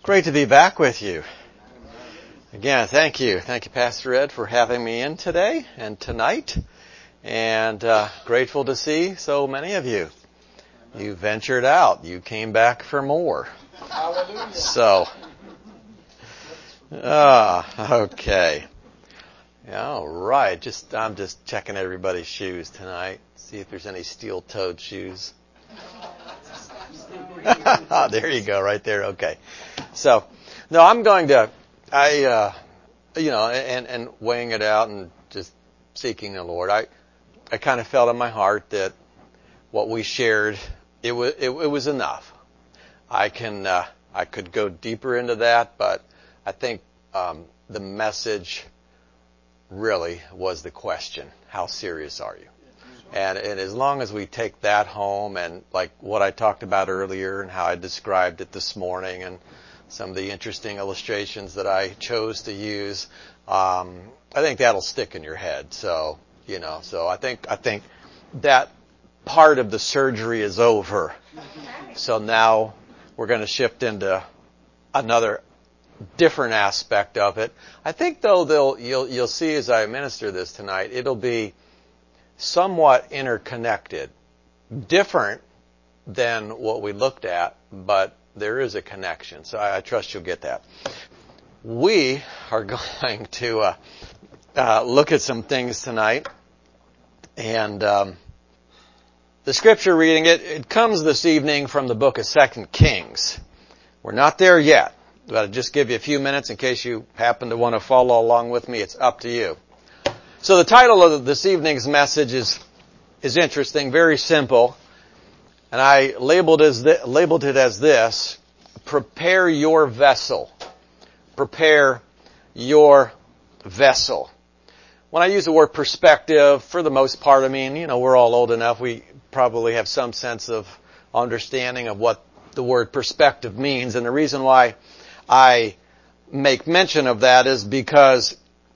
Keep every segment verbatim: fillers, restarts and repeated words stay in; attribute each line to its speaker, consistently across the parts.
Speaker 1: Great to be back with you. Again, thank you. Thank you, Pastor Ed, for having me in today and tonight. And uh, grateful to see so many of you. You ventured out. You came back for more.
Speaker 2: Hallelujah.
Speaker 1: So, ah, okay. All right. Just I'm just checking everybody's shoes tonight. See if there's any steel-toed shoes. There you go, right there. Okay. So, no, I'm going to, I, uh, you know, and, and weighing it out and just seeking the Lord. I, I kind of felt in my heart that what we shared, it was, it, it was enough. I can, uh, I could go deeper into that, but I think, um, the message really was the question: how serious are you? And, and as long as we take that home, and like what I talked about earlier and how I described it this morning and some of the interesting illustrations that I chose to use, um, I think that'll stick in your head. So, you know, so I think, I think that part of the surgery is over. So now we're going to shift into another different aspect of it. I think though they'll, you'll, you'll see as I minister this tonight, it'll be somewhat interconnected, different than what we looked at, but there is a connection. So I, I trust you'll get that. We are going to uh, uh, look at some things tonight, and um, the scripture reading, it, it comes this evening from the book of Second Kings. We're not there yet, but I'll just give you a few minutes in case you happen to want to follow along with me. It's up to you. So the title of this evening's message is is interesting, very simple, and I labeled as th- labeled it as this: prepare your vessel. Prepare your vessel. When I use the word perspective, for the most part, I mean, you know, we're all old enough. We probably have some sense of understanding of what the word perspective means, and the reason why I make mention of that is because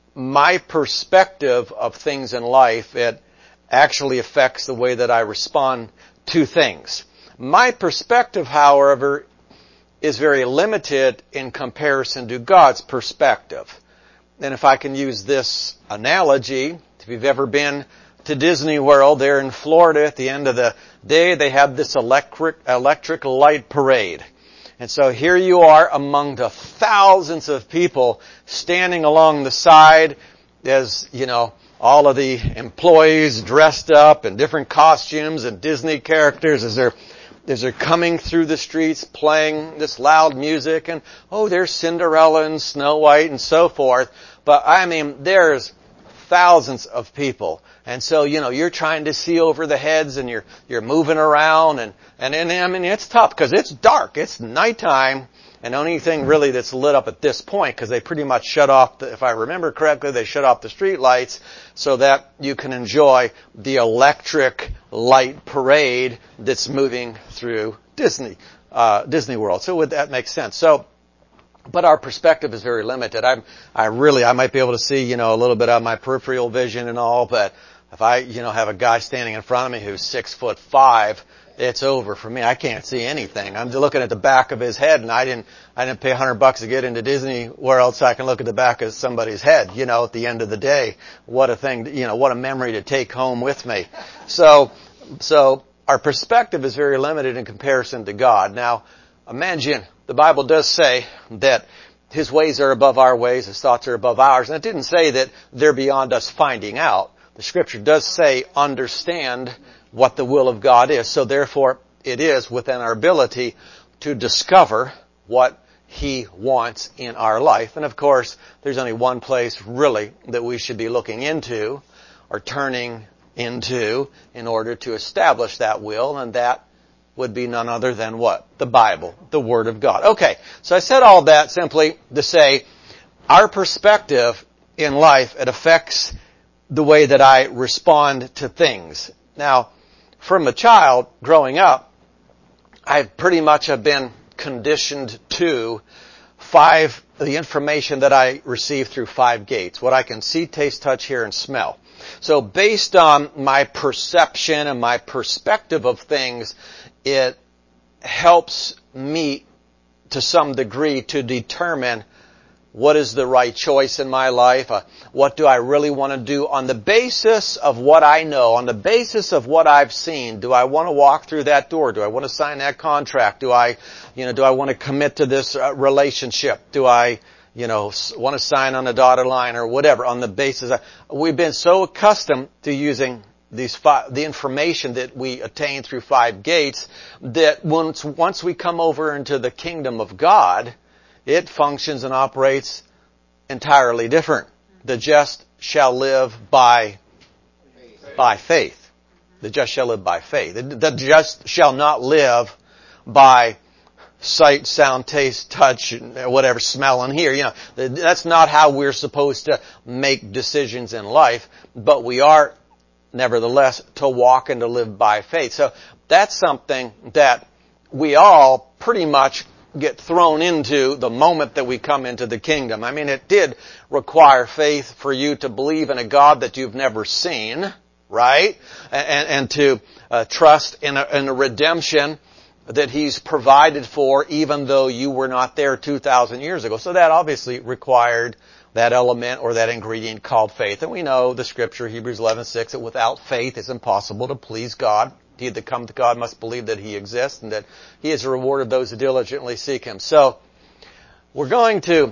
Speaker 1: my perspective of things in life, it actually affects the way that I respond to things. My perspective, however, is very limited in comparison to God's perspective. And if I can use this analogy, if you've ever been to Disney World, there in Florida, at the end of the day, they have this electric, electric light parade. And so here you are among the thousands of people standing along the side as, you know, all of the employees dressed up in different costumes and Disney characters as they're, as they're coming through the streets playing this loud music, and, oh, there's Cinderella and Snow White and so forth. But I mean, there's thousands of people. And so, you know, you're trying to see over the heads, and you're, you're moving around, and, and, and I mean, it's tough because it's dark. It's nighttime, and the only thing really that's lit up at this point, because they pretty much shut off, the, if I remember correctly, they shut off the street lights so that you can enjoy the electric light parade that's moving through Disney, uh, Disney World. So would that make sense? So, but our perspective is very limited. I'm, I really, I might be able to see, you know, a little bit of my peripheral vision and all, but if I, you know, have a guy standing in front of me who's six foot five, it's over for me. I can't see anything. I'm looking at the back of his head, and I didn't, I didn't pay a hundred bucks to get into Disney World so I can look at the back of somebody's head, you know, at the end of the day. What a thing, you know, what a memory to take home with me. So, so our perspective is very limited in comparison to God. Now, imagine, the Bible does say that His ways are above our ways, His thoughts are above ours. And it didn't say that they're beyond us finding out. The Scripture does say, understand what the will of God is. So therefore, it is within our ability to discover what He wants in our life. And of course, there's only one place really that we should be looking into or turning into in order to establish that will, and that would be none other than what? The Bible, the Word of God. Okay, so I said all that simply to say our perspective in life, it affects the way that I respond to things. Now, from a child growing up, I pretty much have been conditioned to five, the information that I receive through five gates, what I can see, taste, touch, hear, and smell. So based on my perception and my perspective of things, it helps me to some degree to determine what is the right choice in my life? Uh, what do I really want to do on the basis of what I know, on the basis of what I've seen? Do I want to walk through that door? Do I want to sign that contract? Do I, you know, do I want to commit to this uh, relationship? Do I, you know, want to sign on a dotted line or whatever on the basis of, we've been so accustomed to using these five, the information that we attain through five gates that once, once we come over into the kingdom of God, it functions and operates entirely different. The just shall live by, by faith. The just shall live by faith. The just shall not live by sight, sound, taste, touch, whatever, smell and hear. You know, that's not how we're supposed to make decisions in life, but we are nevertheless to walk and to live by faith. So that's something that we all pretty much get thrown into the moment that we come into the kingdom. I mean, it did require faith for you to believe in a God that you've never seen, right? And, and to uh, trust in a, in a redemption that He's provided for, even though you were not there two thousand years ago. So that obviously required that element or that ingredient called faith. And we know the scripture, Hebrews eleven six, that without faith it's impossible to please God. He that come to God must believe that He exists and that He is a reward of those who diligently seek Him. So, we're going to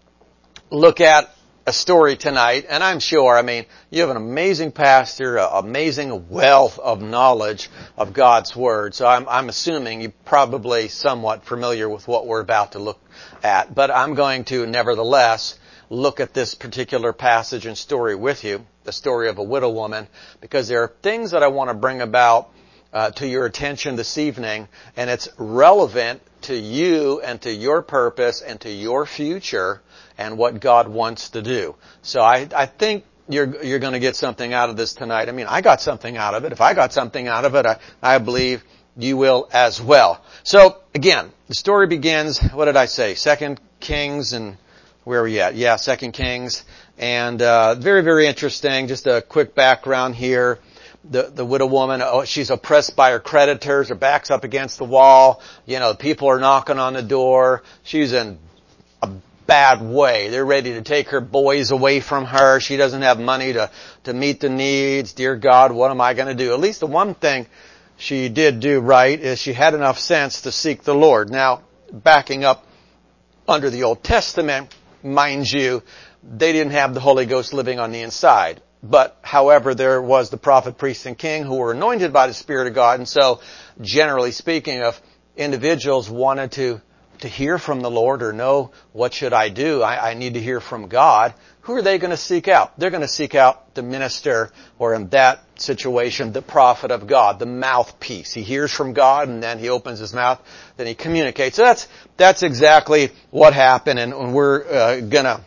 Speaker 1: look at a story tonight, and I'm sure, I mean, you have an amazing pastor, an amazing wealth of knowledge of God's Word. So I'm, I'm assuming you're probably somewhat familiar with what we're about to look at. But I'm going to, nevertheless, look at this particular passage and story with you, the story of a widow woman, because there are things that I want to bring about Uh, to your attention this evening, and it's relevant to you and to your purpose and to your future and what God wants to do. So I, I think you're you're going to get something out of this tonight. I mean, I got something out of it. If I got something out of it, I, I believe you will as well. So again, the story begins. What did I say? Second Kings, and where are we at? Yeah, Second Kings, and uh, very very interesting. Just a quick background here. The, the widow woman, oh, she's oppressed by her creditors. Her back's up against the wall. You know, people are knocking on the door. She's in a bad way. They're ready to take her boys away from her. She doesn't have money to, to meet the needs. Dear God, what am I going to do? At least the one thing she did do right is she had enough sense to seek the Lord. Now, backing up under the Old Testament, mind you, they didn't have the Holy Ghost living on the inside. But, however, there was the prophet, priest, and king who were anointed by the Spirit of God. And so, generally speaking, if individuals wanted to, to hear from the Lord or know, what should I do? I, I need to hear from God. Who are they going to seek out? They're going to seek out the minister, or in that situation, the prophet of God, the mouthpiece. He hears from God and then he opens his mouth, then he communicates. So that's, that's exactly what happened, and we're uh, going to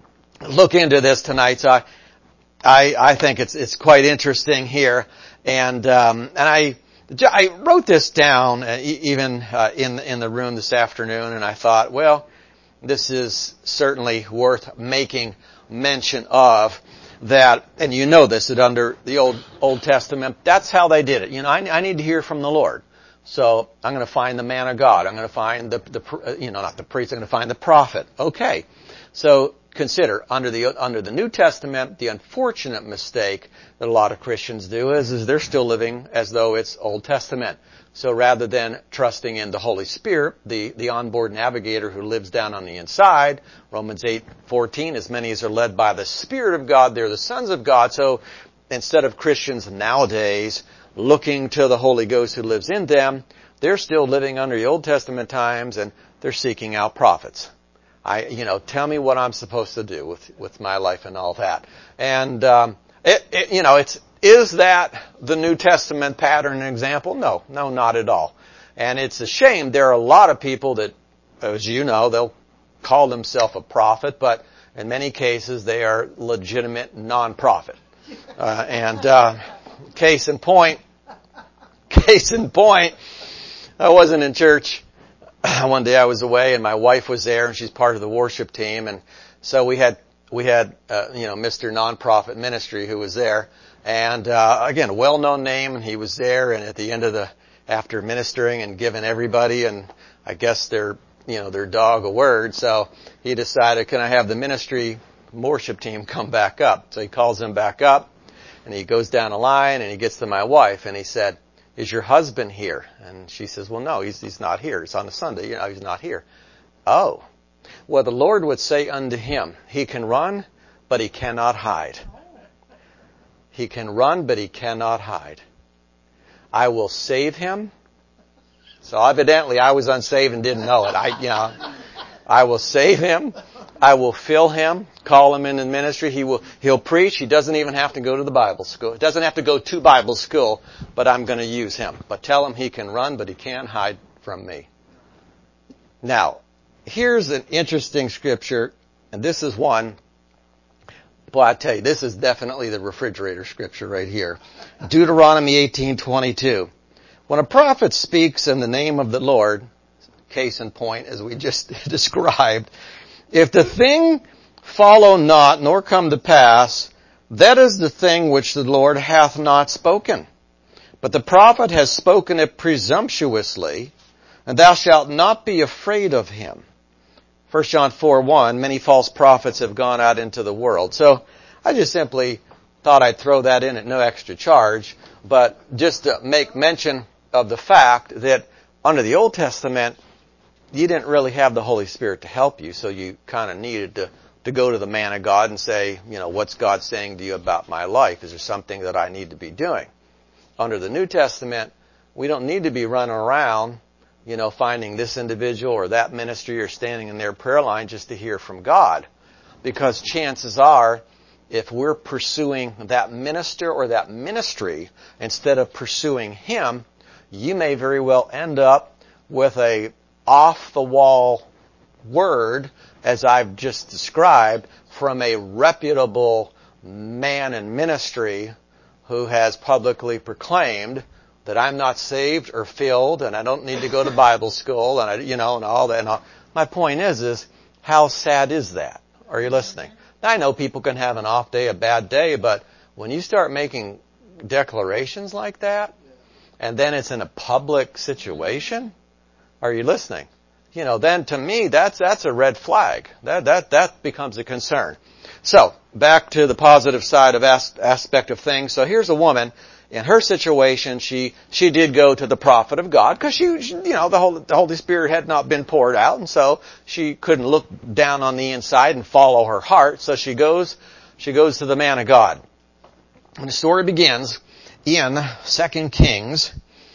Speaker 1: look into this tonight. So I, I, I think it's it's quite interesting here, and um, and I I wrote this down uh, even uh, in in the room this afternoon, and I thought, well, this is certainly worth making mention of. That, and you know this, that under the Old Old Testament, that's how they did it. You know, I, I need to hear from the Lord, so I'm going to find the man of God. I'm going to find the the you know not the priest. I'm going to find the prophet. Okay, so. Consider, under the under the New Testament, the unfortunate mistake that a lot of Christians do is, is they're still living as though it's Old Testament. So rather than trusting in the Holy Spirit, the, the onboard navigator who lives down on the inside, Romans eight fourteen, as many as are led by the Spirit of God, they're the sons of God. So instead of Christians nowadays looking to the Holy Ghost who lives in them, they're still living under the Old Testament times, and they're seeking out prophets. I, you know, tell me what I'm supposed to do with, with my life and all that. And, um, it, it, you know, it's, is that the New Testament pattern and example? No, no, not at all. And it's a shame. There are a lot of people that, as you know, they'll call themselves a prophet, but in many cases they are legitimate non-prophet. Uh, and, uh, case in point, case in point, I wasn't in church. One day I was away and my wife was there, and she's part of the worship team, and so we had we had uh, you know Mister Nonprofit Ministry who was there, and uh, again a well-known name, and he was there, and at the end of the after ministering and giving everybody, and I guess their you know, their dog a word. So he decided, can I have the ministry worship team come back up? So he calls them back up, and he goes down the line, and he gets to my wife, and he said, is your husband here? And she says, well, no, he's, he's not here. It's on a Sunday. You know, he's not here. Oh. Well, the Lord would say unto him, he can run, but he cannot hide. He can run, but he cannot hide. I will save him. So evidently I was unsaved and didn't know it. I, you know, I will save him. I will fill him, call him into ministry. He will, he'll preach. He doesn't even have to go to the Bible school. He doesn't have to go to Bible school, but I'm going to use him. But tell him he can run, but he can't hide from me. Now, here's an interesting scripture, and this is one, boy, I tell you, this is definitely the refrigerator scripture right here. Deuteronomy eighteen twenty-two. When a prophet speaks in the name of the Lord, case in point, as we just described, if the thing follow not, nor come to pass, that is the thing which the Lord hath not spoken. But the prophet has spoken it presumptuously, and thou shalt not be afraid of him. First John four one, many false prophets have gone out into the world. So I just simply thought I'd throw that in at no extra charge, but just to make mention of the fact that under the Old Testament, you didn't really have the Holy Spirit to help you, so you kind of needed to, to go to the man of God and say, you know, what's God saying to you about my life? Is there something that I need to be doing? Under the New Testament, we don't need to be running around, you know, finding this individual or that ministry or standing in their prayer line just to hear from God. Because chances are, if we're pursuing that minister or that ministry instead of pursuing him, you may very well end up with a off-the-wall word, as I've just described, from a reputable man in ministry who has publicly proclaimed that I'm not saved or filled, and I don't need to go to Bible school, and I, you know, and all that. And all. My point is, is how sad is that? Are you listening? Now, I know people can have an off day, a bad day, but when you start making declarations like that, and then it's in a public situation, are you listening? You know, then to me, that's that's a red flag. That that that becomes a concern. So back to the positive side of as, aspect of things. So here's a woman. In her situation, she she did go to the prophet of God because she, she, you know, the Holy, the Holy Spirit had not been poured out, and so she couldn't look down on the inside and follow her heart. So she goes she goes to the man of God. And the story begins in Second Kings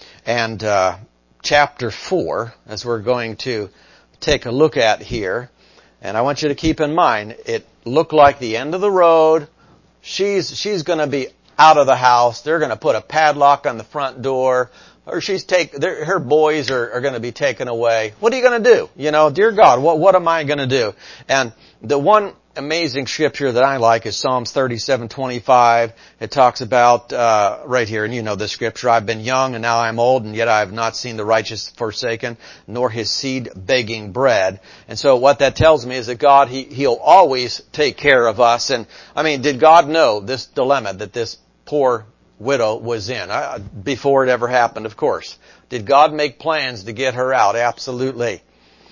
Speaker 1: and uh, chapter four, as we're going to take a look at here. And I want you to keep in mind, it looked like the end of the road. She's she's going to be out of the house. They're going to put a padlock on the front door, or she's take her boys are, are going to be taken away. What are you going to do? You know, dear God, what what am I going to do? And the one amazing scripture that I like is Psalms thirty-seven twenty-five. It talks about uh right here, and you know the scripture. I've been young and now I'm old, and yet I have not seen the righteous forsaken, nor his seed begging bread. And so what that tells me is that God, he he'll always take care of us. And I mean, did God know this dilemma that this poor widow was in uh, before it ever happened? Of course. Did God make plans to get her out? Absolutely.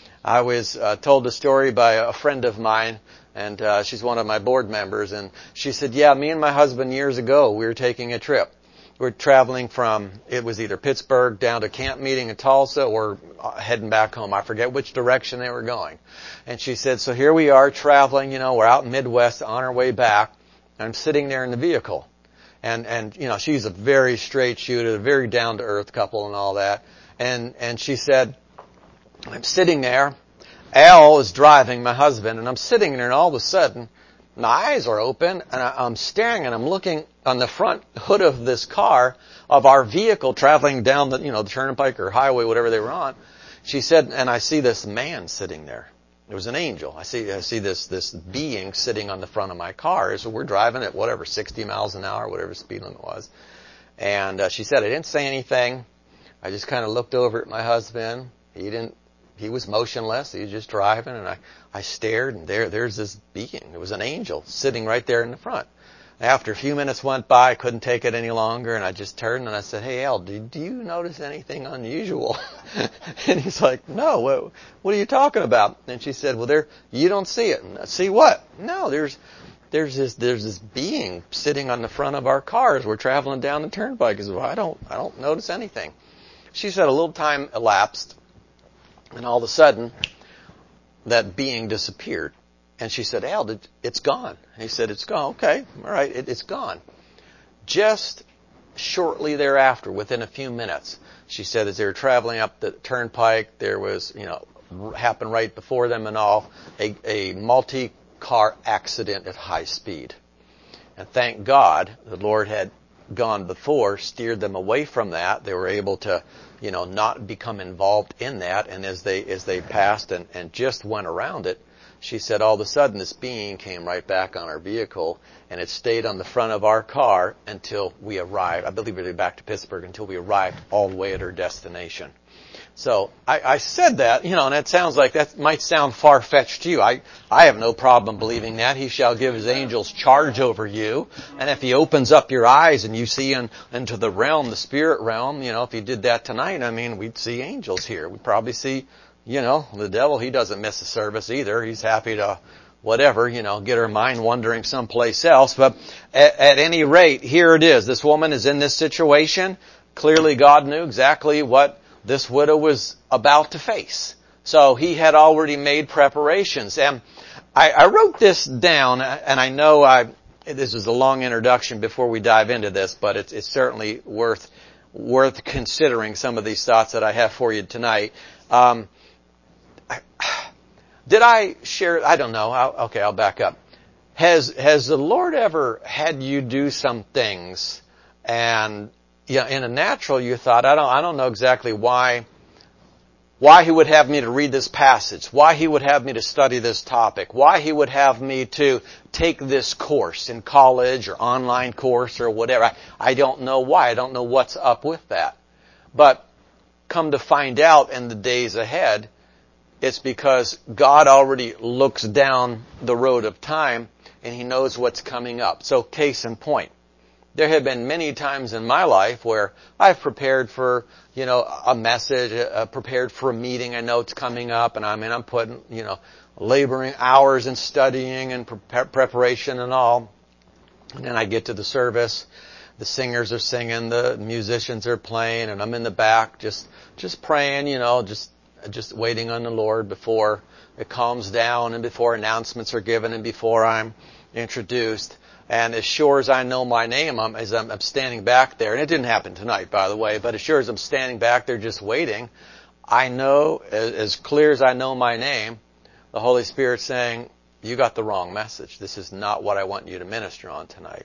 Speaker 1: I was uh, told a story by a friend of mine, and uh, she's one of my board members, and she said, yeah, me and my husband years ago, we were taking a trip. We were traveling from, it was either Pittsburgh down to camp meeting in Tulsa or heading back home. I forget which direction they were going. And she said, so here we are traveling, you know, we're out in Midwest on our way back, and I'm sitting there in the vehicle. And, and, you know, she's a very straight shooter, a very down-to-earth couple and all that. And, and she said, I'm sitting there. Al is driving, my husband, and I'm sitting there, and all of a sudden, my eyes are open, and I, I'm staring, and I'm looking on the front hood of this car, of our vehicle traveling down the, you know, the turnpike or highway, whatever they were on. She said, and I see this man sitting there. It was an angel. I see, I see this, this being sitting on the front of my car. So we're driving at whatever, sixty miles an hour, whatever speed limit was. And uh, she said, I didn't say anything. I just kind of looked over at my husband. He didn't, he was motionless. He was just driving. And I, I stared, and there, there's this being. It was an angel sitting right there in the front. After a few minutes went by, I couldn't take it any longer, and I just turned and I said, "Hey, Al, do, do you notice anything unusual?" And he's like, "No, what, what are you talking about?" And she said, "Well, there, you don't see it." And I, "See what?" "No, there's, there's this, there's this being sitting on the front of our car as we're traveling down the turnpike." I said, "Well, I don't, I don't notice anything." She said a little time elapsed, and all of a sudden, that being disappeared. And she said, "Al, did, it's gone." And he said, "It's gone." "Okay, all right, it, it's gone." Just shortly thereafter, within a few minutes, she said as they were traveling up the turnpike, there was, you know, happened right before them and all, a, a multi-car accident at high speed. And thank God the Lord had gone before, steered them away from that. They were able to, you know, not become involved in that. And as they as they passed and, and just went around it, she said all of a sudden this being came right back on our vehicle, and it stayed on the front of our car until we arrived. I believe we were back to Pittsburgh until we arrived all the way at our destination. So I, I said that, you know, and it sounds like that might sound far-fetched to you. I, I have no problem believing that. He shall give his angels charge over you. And if he opens up your eyes and you see in, into the realm, the spirit realm, you know, if he did that tonight, I mean, we'd see angels here. We'd probably see, you know, the devil, he doesn't miss a service either. He's happy to, whatever, you know, get her mind wandering someplace else. But at, at any rate, here it is. This woman is in this situation. Clearly God knew exactly what this widow was about to face. So he had already made preparations. And I, I wrote this down, and I know I, this is a long introduction before we dive into this, but it's, it's certainly worth, worth considering some of these thoughts that I have for you tonight. Um, did I share, I don't know, I'll, okay, I'll back up. Has, has the Lord ever had you do some things and yeah, in a natural, you thought, I don't, I don't know exactly why, why he would have me to read this passage, why he would have me to study this topic, why he would have me to take this course in college or online course or whatever. I, I don't know why. I don't know what's up with that. But come to find out in the days ahead, it's because God already looks down the road of time and he knows what's coming up. So case in point. There have been many times in my life where I've prepared for, you know, a message, uh, prepared for a meeting. I know it's coming up, and I mean, I'm putting, you know, laboring hours in studying and pre- preparation and all. And then I get to the service. The singers are singing, the musicians are playing, and I'm in the back just, just praying, you know, just, just waiting on the Lord before it calms down and before announcements are given and before I'm introduced. And as sure as I know my name, I'm, as I'm, I'm standing back there, and it didn't happen tonight, by the way, but as sure as I'm standing back there just waiting, I know, as, as clear as I know my name, the Holy Spirit saying, "You got the wrong message. This is not what I want you to minister on tonight."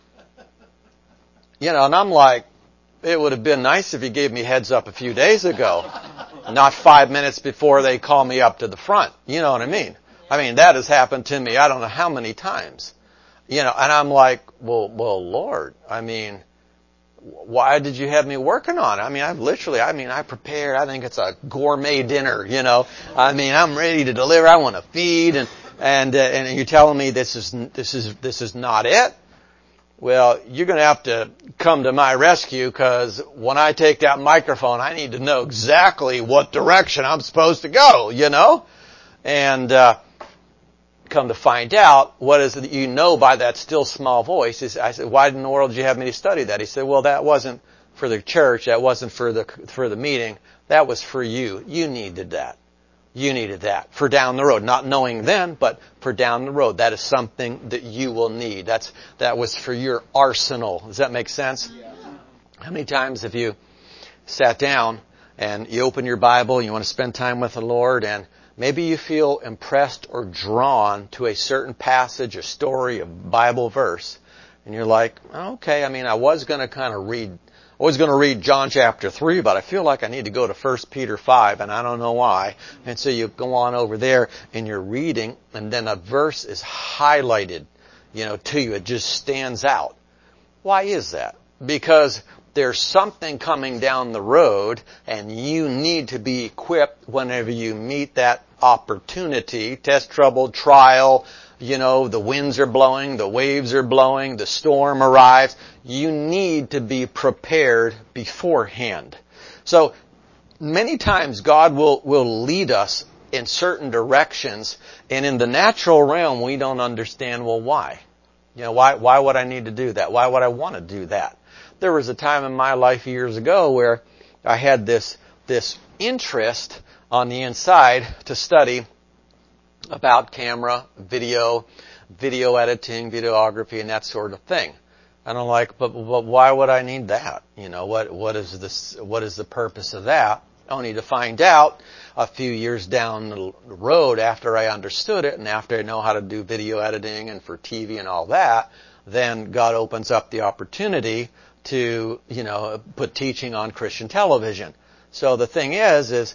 Speaker 1: You know, and I'm like, it would have been nice if he gave me heads up a few days ago, not five minutes before they call me up to the front. You know what I mean? I mean, that has happened to me I don't know how many times. You know, and I'm like, well, well, Lord, I mean, why did you have me working on it? I mean, I've literally, I mean, I prepared, I think it's a gourmet dinner, you know. I mean, I'm ready to deliver, I want to feed, and, and, uh, and you're telling me this is, this is, this is not it? Well, you're going to have to come to my rescue, because when I take that microphone, I need to know exactly what direction I'm supposed to go, you know? And, uh, come to find out, what is it that you know by that still small voice? Is, I said, why in the world did you have me to study that? He said, well, that wasn't for the church. That wasn't for the, for the meeting. That was for you. You needed that. You needed that for down the road. Not knowing then, but for down the road. That is something that you will need. That's, that was for your arsenal. Does that make sense? Yeah. How many times have you sat down and you open your Bible, you want to spend time with the Lord, and maybe you feel impressed or drawn to a certain passage, a story, a Bible verse, and you're like, okay, I mean, I was going to kind of read, I was going to read John chapter three, but I feel like I need to go to First Peter five, and I don't know why. And so you go on over there, and you're reading, and then a verse is highlighted, you know, to you. It just stands out. Why is that? Because there's something coming down the road, and you need to be equipped whenever you meet that opportunity, test, trouble, trial, you know, the winds are blowing, the waves are blowing, the storm arrives. You need to be prepared beforehand. So many times God will, will lead us in certain directions, and in the natural realm we don't understand, well, why? You know, why, why would I need to do that? Why would I want to do that? There was a time in my life years ago where I had this, this interest on the inside to study about camera, video, video editing, videography, and that sort of thing. And I'm like, but, but why would I need that? You know, what, what is this, what is the purpose of that? Only to find out a few years down the road after I understood it and after I know how to do video editing and for T V and all that, then God opens up the opportunity to, you know, put teaching on Christian television. So the thing is, is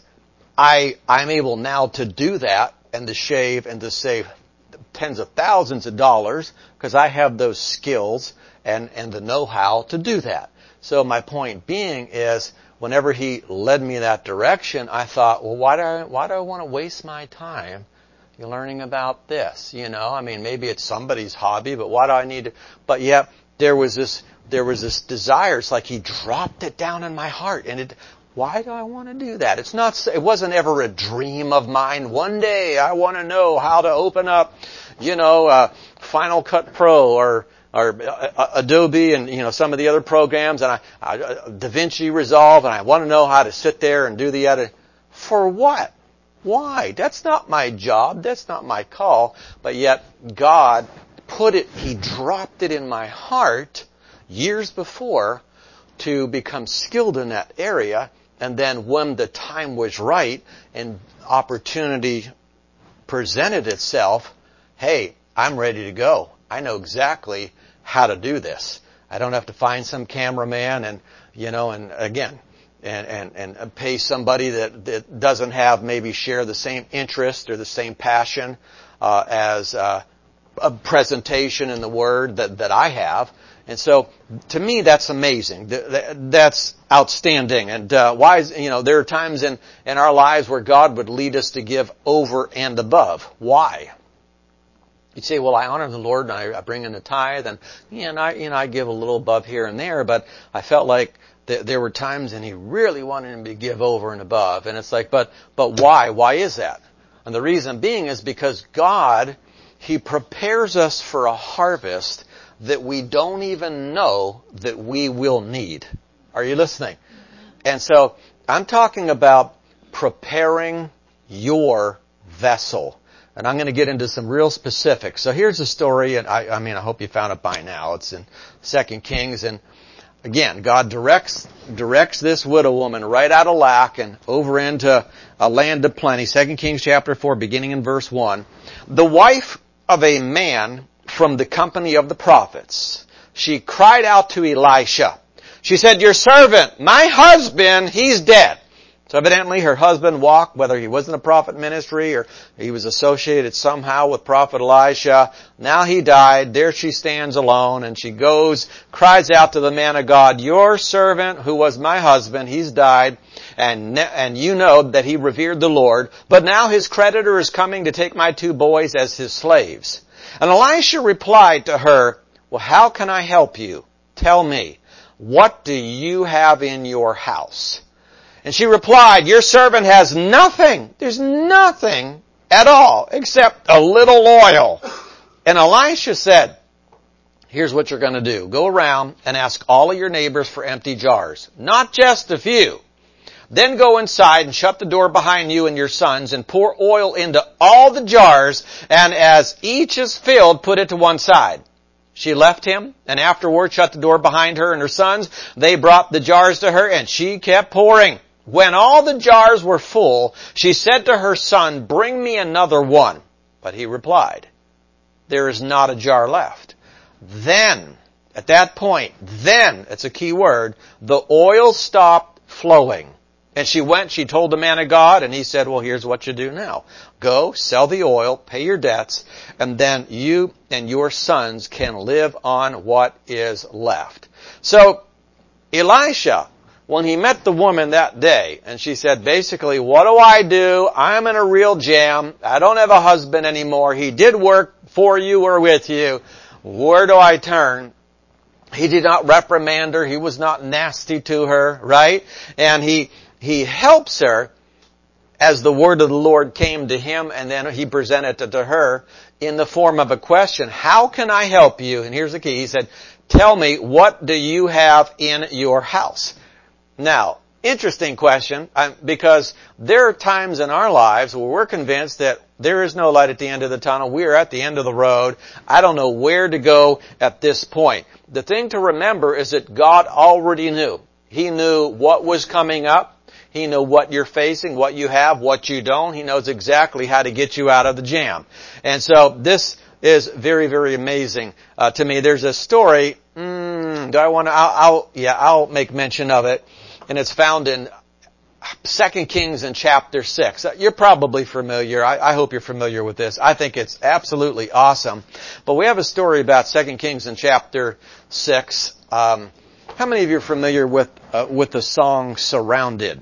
Speaker 1: I, I'm able now to do that and to shave and to save tens of thousands of dollars because I have those skills and, and the know-how to do that. So my point being is, whenever He led me that direction, I thought, well, why do I, why do I want to waste my time learning about this? You know, I mean, maybe it's somebody's hobby, but why do I need to? But yet, there was this, there was this desire. It's like He dropped it down in my heart, and it. Why do I want to do that? It's not. It wasn't ever a dream of mine. One day I want to know how to open up, you know, uh, Final Cut Pro or. or Adobe and, you know, some of the other programs, and I, I, DaVinci Resolve, and I want to know how to sit there and do the edit. For what? Why? That's not my job. That's not my call. But yet, God put it, He dropped it in my heart years before to become skilled in that area. And then when the time was right and opportunity presented itself, hey, I'm ready to go. I know exactly how to do this. I don't have to find some cameraman and, you know, and again, and, and, and pay somebody that, that doesn't have maybe share the same interest or the same passion, uh, as, uh, a presentation in the Word that, that I have. And so, to me, that's amazing. That's outstanding. And, uh, why is, you know, there are times in, in our lives where God would lead us to give over and above. Why? You'd say, well, I honor the Lord and I, I bring in the tithe and, you know, I, you know, I give a little above here and there, but I felt like th- there were times and He really wanted me to give over and above. And it's like, but, but why? Why is that? And the reason being is because God, He prepares us for a harvest that we don't even know that we will need. Are you listening? And so I'm talking about preparing your vessel. And I'm going to get into some real specifics. So here's the story, and I, I mean, I hope you found it by now. It's in Second Kings, and again, God directs directs this widow woman right out of lack and over into a land of plenty. Second Kings chapter four, beginning in verse one. The wife of a man from the company of the prophets, she cried out to Elisha. She said, "Your servant, my husband, he's dead." So evidently her husband walked, whether he was in a prophet ministry or he was associated somehow with prophet Elisha. Now he died. There she stands alone, and she goes, cries out to the man of God, "Your servant who was my husband, he's died, and and you know that he revered the Lord. But now his creditor is coming to take my two boys as his slaves." And Elisha replied to her, "Well, how can I help you? Tell me, what do you have in your house?" And she replied, "Your servant has nothing. There's nothing at all except a little oil." And Elisha said, "Here's what you're going to do. Go around and ask all of your neighbors for empty jars, not just a few. Then go inside and shut the door behind you and your sons and pour oil into all the jars, and as each is filled, put it to one side." She left him, and afterward shut the door behind her and her sons. They brought the jars to her, and she kept pouring. When all the jars were full, she said to her son, "Bring me another one." But he replied, "There is not a jar left." Then, at that point, then, it's a key word, the oil stopped flowing. And she went, she told the man of God, and he said, "Well, here's what you do now. Go, sell the oil, pay your debts, and then you and your sons can live on what is left." So, Elisha when he met the woman that day, and she said, basically, what do I do? I'm in a real jam. I don't have a husband anymore. He did work for you or with you. Where do I turn? He did not reprimand her. He was not nasty to her, right? And he, he helps her as the word of the Lord came to him, and then he presented it to her in the form of a question. How can I help you? And here's the key. He said, tell me, what do you have in your house? Now, interesting question, because there are times in our lives where we're convinced that there is no light at the end of the tunnel. We are at the end of the road. I don't know where to go at this point. The thing to remember is that God already knew. He knew what was coming up. He knew what you're facing, what you have, what you don't. He knows exactly how to get you out of the jam. And so this is very, very amazing uh, to me. There's a story. Mm, do I want to? I'll, I'll, yeah, I'll make mention of it. And it's found in Second Kings in chapter six. You're probably familiar. I, I hope you're familiar with this. I think it's absolutely awesome. But we have a story about Second Kings in chapter six. Um, how many of you are familiar with uh, with the song Surrounded?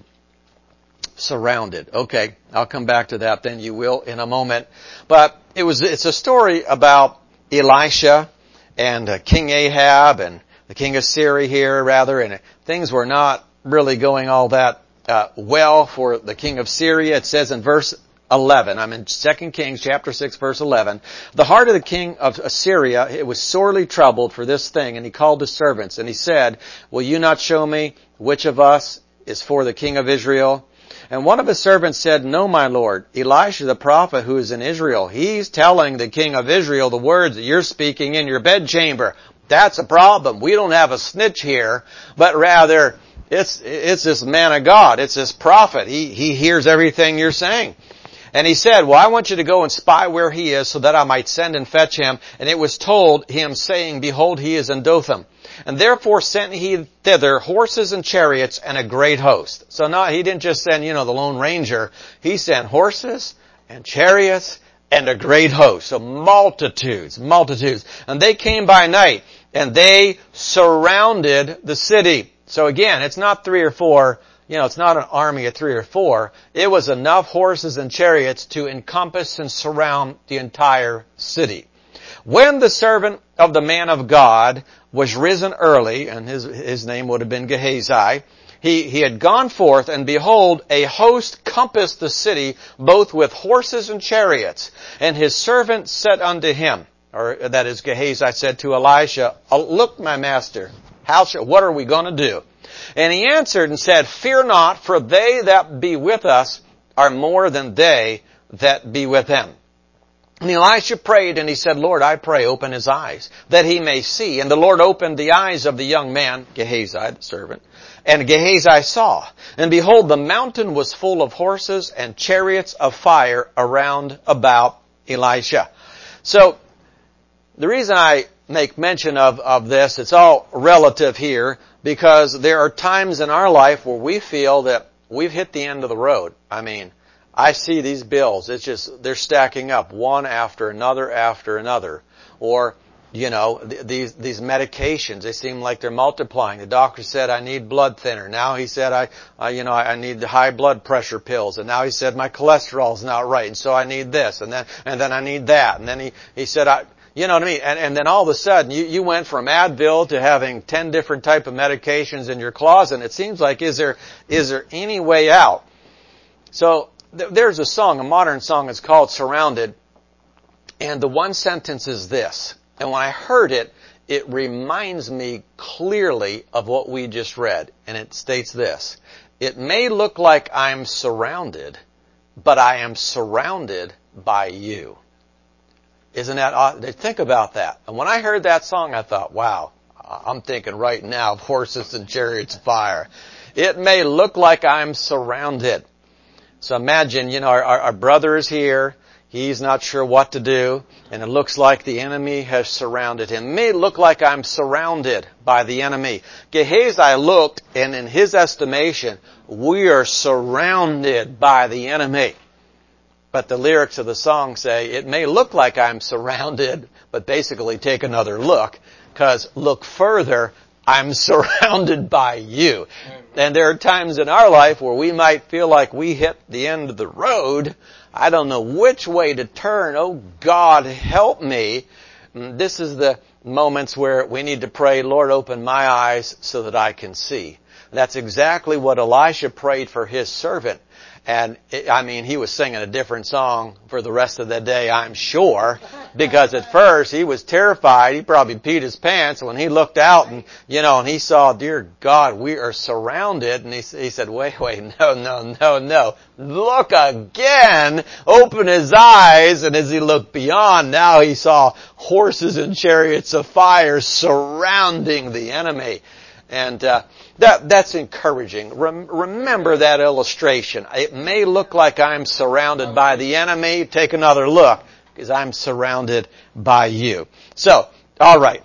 Speaker 1: Surrounded. Okay, I'll come back to that then. You will in a moment. But it was it's a story about Elisha and uh, King Ahab and the king of Syria here, rather, and things were not really going all that uh, well for the king of Syria. It says in verse eleven, I'm in Second Kings chapter six, verse eleven, the heart of the king of Assyria, it was sorely troubled for this thing, and he called his servants, and he said, will you not show me which of us is for the king of Israel? And one of his servants said, no, my lord, Elisha the prophet who is in Israel, he's telling the king of Israel the words that you're speaking in your bedchamber. That's a problem. We don't have a snitch here, but rather it's it's this man of God. It's this prophet. He he hears everything you're saying. And he said, well, I want you to go and spy where he is so that I might send and fetch him. And it was told him, saying, behold, he is in Dothan. And therefore sent he thither horses and chariots and a great host. So now he didn't just send, you know, the Lone Ranger. He sent horses and chariots and a great host. So multitudes, multitudes. And they came by night and they surrounded the city. So again, it's not three or four. You know, it's not an army of three or four. It was enough horses and chariots to encompass and surround the entire city. When the servant of the man of God was risen early, and his his name would have been Gehazi, he, he had gone forth, and behold, a host compassed the city, both with horses and chariots. And his servant said unto him, or that is Gehazi said to Elisha, look, my master, how shall, what are we going to do? And he answered and said, fear not, for they that be with us are more than they that be with them. And Elisha prayed, and he said, Lord, I pray, open his eyes, that he may see. And the Lord opened the eyes of the young man, Gehazi, the servant. And Gehazi saw. And behold, the mountain was full of horses and chariots of fire around about Elisha. So, the reason I make mention of, of this, it's all relative here, because there are times in our life where we feel that we've hit the end of the road. I mean, I see these bills. It's just, they're stacking up one after another after another. Or, you know, th- these, these medications, they seem like they're multiplying. The doctor said, I need blood thinner. Now he said, I, I you know, I need the high blood pressure pills. And now he said, my cholesterol's not right. And so I need this. And then, and then I need that. And then he, he said, I, you know what I mean? And, and then all of a sudden, you, you went from Advil to having ten different type of medications in your closet. And it seems like, is there, is there any way out? So, th- there's a song, a modern song, it's called Surrounded. And the one sentence is this. And when I heard it, it reminds me clearly of what we just read. And it states this. It may look like I'm surrounded, but I am surrounded by you. Isn't that odd? Think about that. And when I heard that song, I thought, wow, I'm thinking right now of horses and chariots of fire. It may look like I'm surrounded. So imagine, you know, our, our brother is here. He's not sure what to do. And it looks like the enemy has surrounded him. It may look like I'm surrounded by the enemy. Gehazi looked, and in his estimation, we are surrounded by the enemy. But the lyrics of the song say, it may look like I'm surrounded, but basically take another look, because look further, I'm surrounded by you. And there are times in our life where we might feel like we hit the end of the road. I don't know which way to turn. Oh God, help me. This is the moments where we need to pray, Lord, open my eyes so that I can see. That's exactly what Elisha prayed for his servant. And, it, I mean, he was singing a different song for the rest of the day, I'm sure, because at first he was terrified. He probably peed his pants when he looked out and, you know, and he saw, dear God, we are surrounded. And he, he said, wait, wait, no, no, no, no. Look again. Open his eyes. And as he looked beyond, now he saw horses and chariots of fire surrounding the enemy. And uh, that that's encouraging. Rem- remember that illustration. It may look like I'm surrounded by the enemy. Take another look, because I'm surrounded by you. So, all right.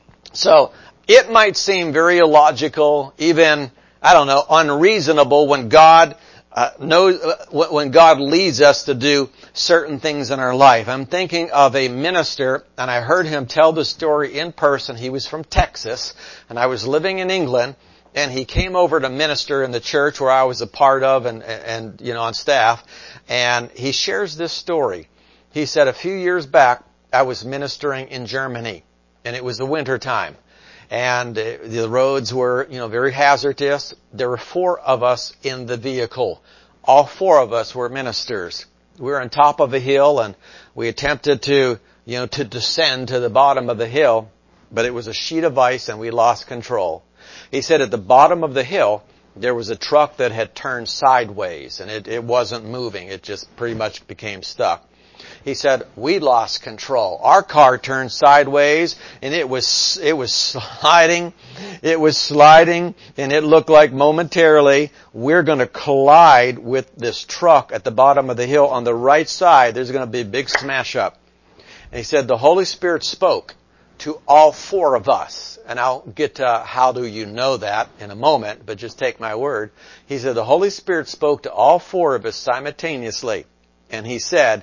Speaker 1: So, it might seem very illogical, even, I don't know, unreasonable when God uh, knows, uh, when God leads us to do certain things in our life. I'm thinking of a minister, and I heard him tell the story in person. He was from Texas, and I was living in England, and he came over to minister in the church where I was a part of and, and, you know, on staff, and he shares this story. He said, a few years back, I was ministering in Germany, and it was the winter time. And the roads were, you know, very hazardous. There were four of us in the vehicle. All four of us were ministers. We were on top of a hill, and we attempted to, you know, to descend to the bottom of the hill, but it was a sheet of ice, and we lost control. He said at the bottom of the hill, there was a truck that had turned sideways, and it, it wasn't moving. It just pretty much became stuck. He said, we lost control. Our car turned sideways, and it was, it was sliding, it was sliding, and it looked like momentarily we're going to collide with this truck at the bottom of the hill on the right side. There's going to be a big smash up. And he said, the Holy Spirit spoke to all four of us. And I'll get to how do you know that in a moment, but just take my word. He said, the Holy Spirit spoke to all four of us simultaneously. And he said,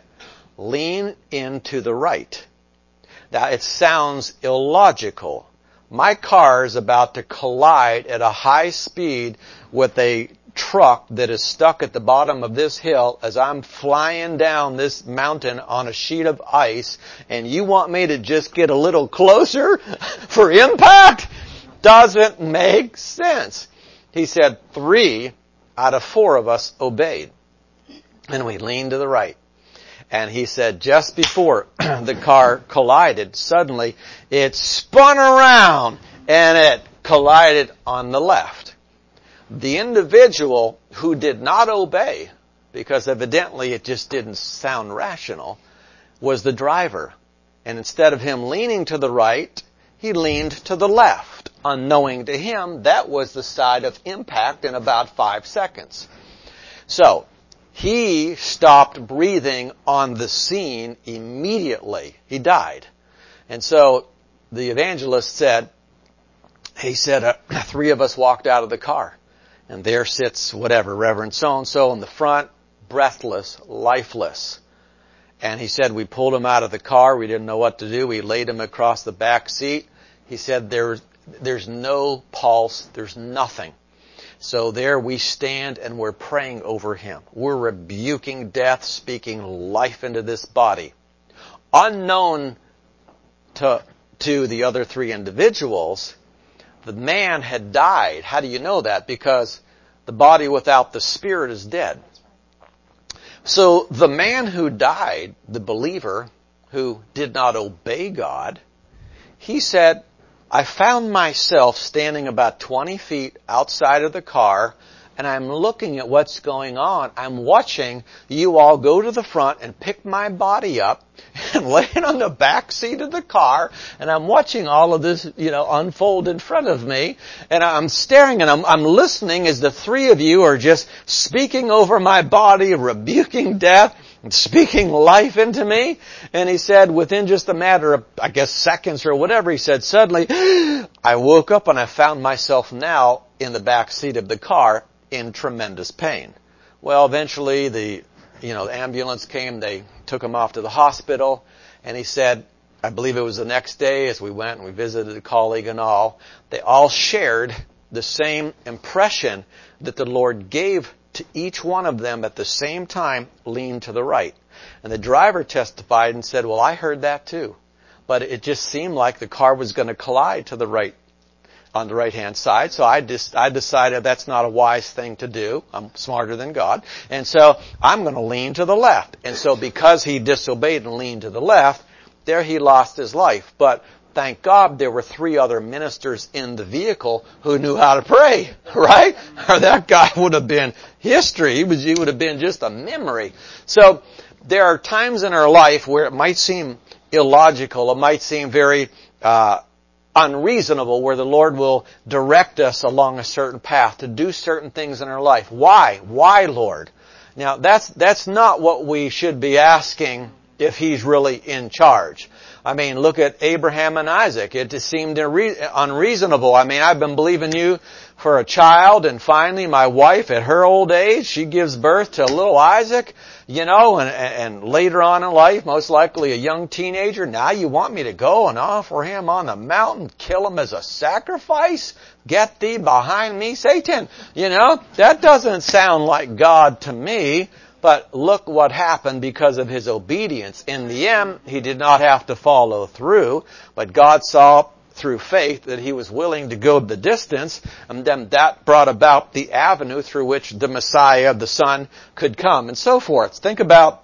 Speaker 1: lean into the right. Now, it sounds illogical. My car is about to collide at a high speed with a truck that is stuck at the bottom of this hill as I'm flying down this mountain on a sheet of ice, and you want me to just get a little closer for impact? Doesn't make sense. He said three out of four of us obeyed, and we leaned to the right. And he said just before the car collided, suddenly it spun around and it collided on the left. The individual who did not obey, because evidently it just didn't sound rational, was the driver. And instead of him leaning to the right, he leaned to the left. Unknowing to him, that was the side of impact in about five seconds. So, he stopped breathing on the scene immediately. He died. And so the evangelist said, he said, uh, three of us walked out of the car. And there sits whatever, Reverend so-and-so in the front, breathless, lifeless. And he said, we pulled him out of the car. We didn't know what to do. We laid him across the back seat. He said, there, there's no pulse. There's nothing. So there we stand and we're praying over him. We're rebuking death, speaking life into this body. Unknown to, to the other three individuals, the man had died. How do you know that? Because the body without the spirit is dead. So the man who died, the believer who did not obey God, he said, I found myself standing about twenty feet outside of the car, and I'm looking at what's going on. I'm watching you all go to the front and pick my body up and lay it on the back seat of the car, and I'm watching all of this, you know, unfold in front of me, and I'm staring and I'm, I'm listening as the three of you are just speaking over my body, rebuking death, and speaking life into me. And he said, within just a matter of, I guess, seconds or whatever, he said, suddenly, I woke up and I found myself now in the back seat of the car in tremendous pain. Well, eventually the, you know, the ambulance came, they took him off to the hospital, and he said, I believe it was the next day as we went and we visited a colleague and all, they all shared the same impression that the Lord gave to each one of them at the same time, lean to the right. And the driver testified and said, well, I heard that too. But it just seemed like the car was going to collide to the right, on the right-hand side. So I just, I decided that's not a wise thing to do. I'm smarter than God. And so I'm going to lean to the left. And so because he disobeyed and leaned to the left, there he lost his life. But thank God there were three other ministers in the vehicle who knew how to pray, right? Or that guy would have been history. He, was, he would have been just a memory. So there are times in our life where it might seem illogical, it might seem very uh unreasonable, where the Lord will direct us along a certain path to do certain things in our life. Why? Why, Lord? Now, that's that's not what we should be asking if He's really in charge. I mean, look at Abraham and Isaac. It just seemed unreasonable. I mean, I've been believing you for a child, and finally my wife at her old age, she gives birth to little Isaac, you know, and, and later on in life, most likely a young teenager. Now you want me to go and offer him on the mountain, kill him as a sacrifice? Get thee behind me, Satan. You know, that doesn't sound like God to me. But look what happened because of his obedience. In the end, he did not have to follow through, but God saw through faith that he was willing to go the distance, and then that brought about the avenue through which the Messiah, the Son, could come, and so forth. Think about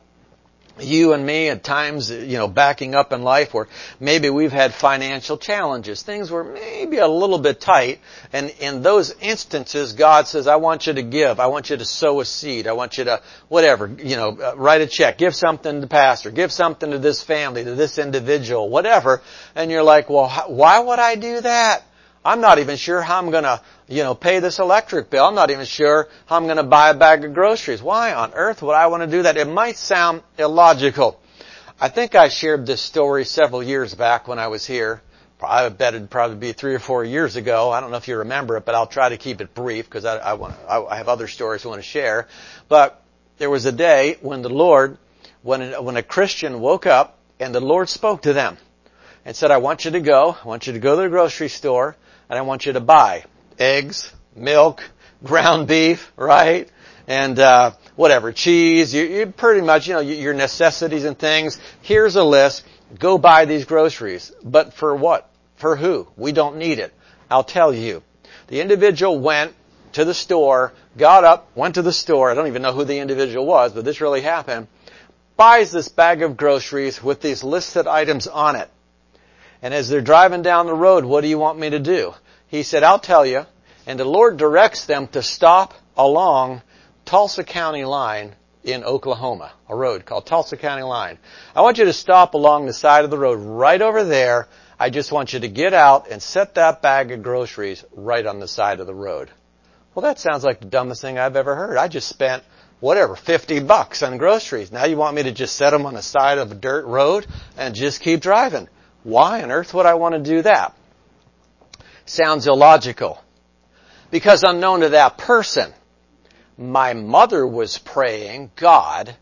Speaker 1: you and me at times, you know, backing up in life where maybe we've had financial challenges. Things were maybe a little bit tight. And in those instances, God says, I want you to give. I want you to sow a seed. I want you to, whatever, you know, uh, write a check. Give something to the pastor. Give something to this family, to this individual, whatever. And you're like, well, how, why would I do that? I'm not even sure how I'm going to, you know, pay this electric bill. I'm not even sure how I'm going to buy a bag of groceries. Why on earth would I want to do that? It might sound illogical. I think I shared this story several years back when I was here. I bet it'd probably be three or four years ago. I don't know if you remember it, but I'll try to keep it brief because I, I want, I have other stories I want to share. But there was a day when the Lord, when, when a Christian woke up and the Lord spoke to them and said, I want you to go, I want you to go to the grocery store, and I want you to buy eggs, milk, ground beef, right? And uh whatever, cheese, you, you pretty much, you know, your necessities and things. Here's a list. Go buy these groceries. But for what? For who? We don't need it. I'll tell you. The individual went to the store, got up, went to the store. I don't even know who the individual was, but this really happened. Buys this bag of groceries with these listed items on it. And as they're driving down the road, what do you want me to do? He said, I'll tell you. And the Lord directs them to stop along Tulsa County line in Oklahoma, a road called Tulsa County line. I want you to stop along the side of the road right over there. I just want you to get out and set that bag of groceries right on the side of the road. Well, that sounds like the dumbest thing I've ever heard. I just spent, whatever, fifty bucks on groceries. Now you want me to just set them on the side of a dirt road and just keep driving. Why on earth would I want to do that? Sounds illogical. Because unknown to that person, my mother was praying, God,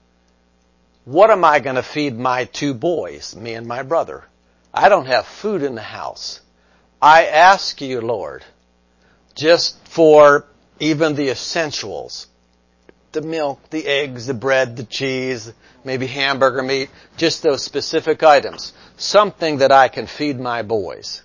Speaker 1: what am I going to feed my two boys, me and my brother? I don't have food in the house. I ask you, Lord, just for even the essentials, the milk, the eggs, the bread, the cheese, maybe hamburger meat, just those specific items. Something that I can feed my boys.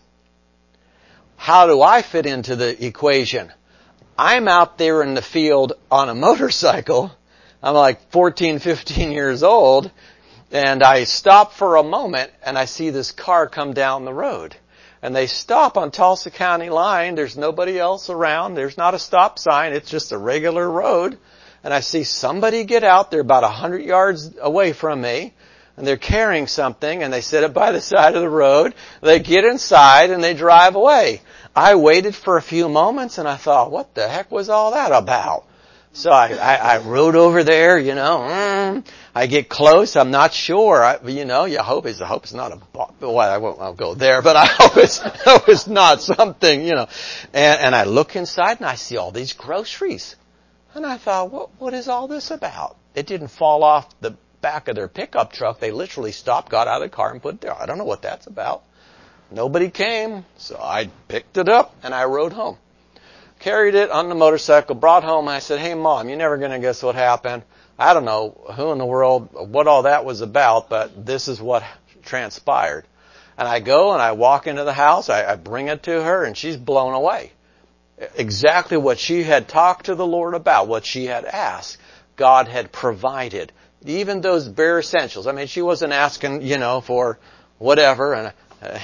Speaker 1: How do I fit into the equation? I'm out there in the field on a motorcycle. I'm like fourteen, fifteen years old. And I stop for a moment and I see this car come down the road. And they stop on Tulsa County line. There's nobody else around. There's not a stop sign. It's just a regular road. And I see somebody get out. They're about a hundred yards away from me. And they're carrying something and they set it by the side of the road. They get inside and they drive away. I waited for a few moments and I thought, what the heck was all that about? So I, I, I rode over there, you know, mm, I get close, I'm not sure, I, you know, you hope it's, I hope it's not a, well, I won't I'll go there, but I hope it's, I hope it's not something, you know. And, and I look inside and I see all these groceries. And I thought, what, what is all this about? It didn't fall off the back of their pickup truck. They literally stopped, got out of the car, and put it there. I don't know what that's about. Nobody came, so I picked it up and I rode home. Carried it on the motorcycle, brought home, and I said, hey, Mom, you're never going to guess what happened. I don't know who in the world, what all that was about, but this is what transpired. And I go and I walk into the house, I, I bring it to her, and she's blown away. Exactly what she had talked to the Lord about, what she had asked, God had provided. Even those bare essentials. I mean, she wasn't asking, you know, for whatever, and uh,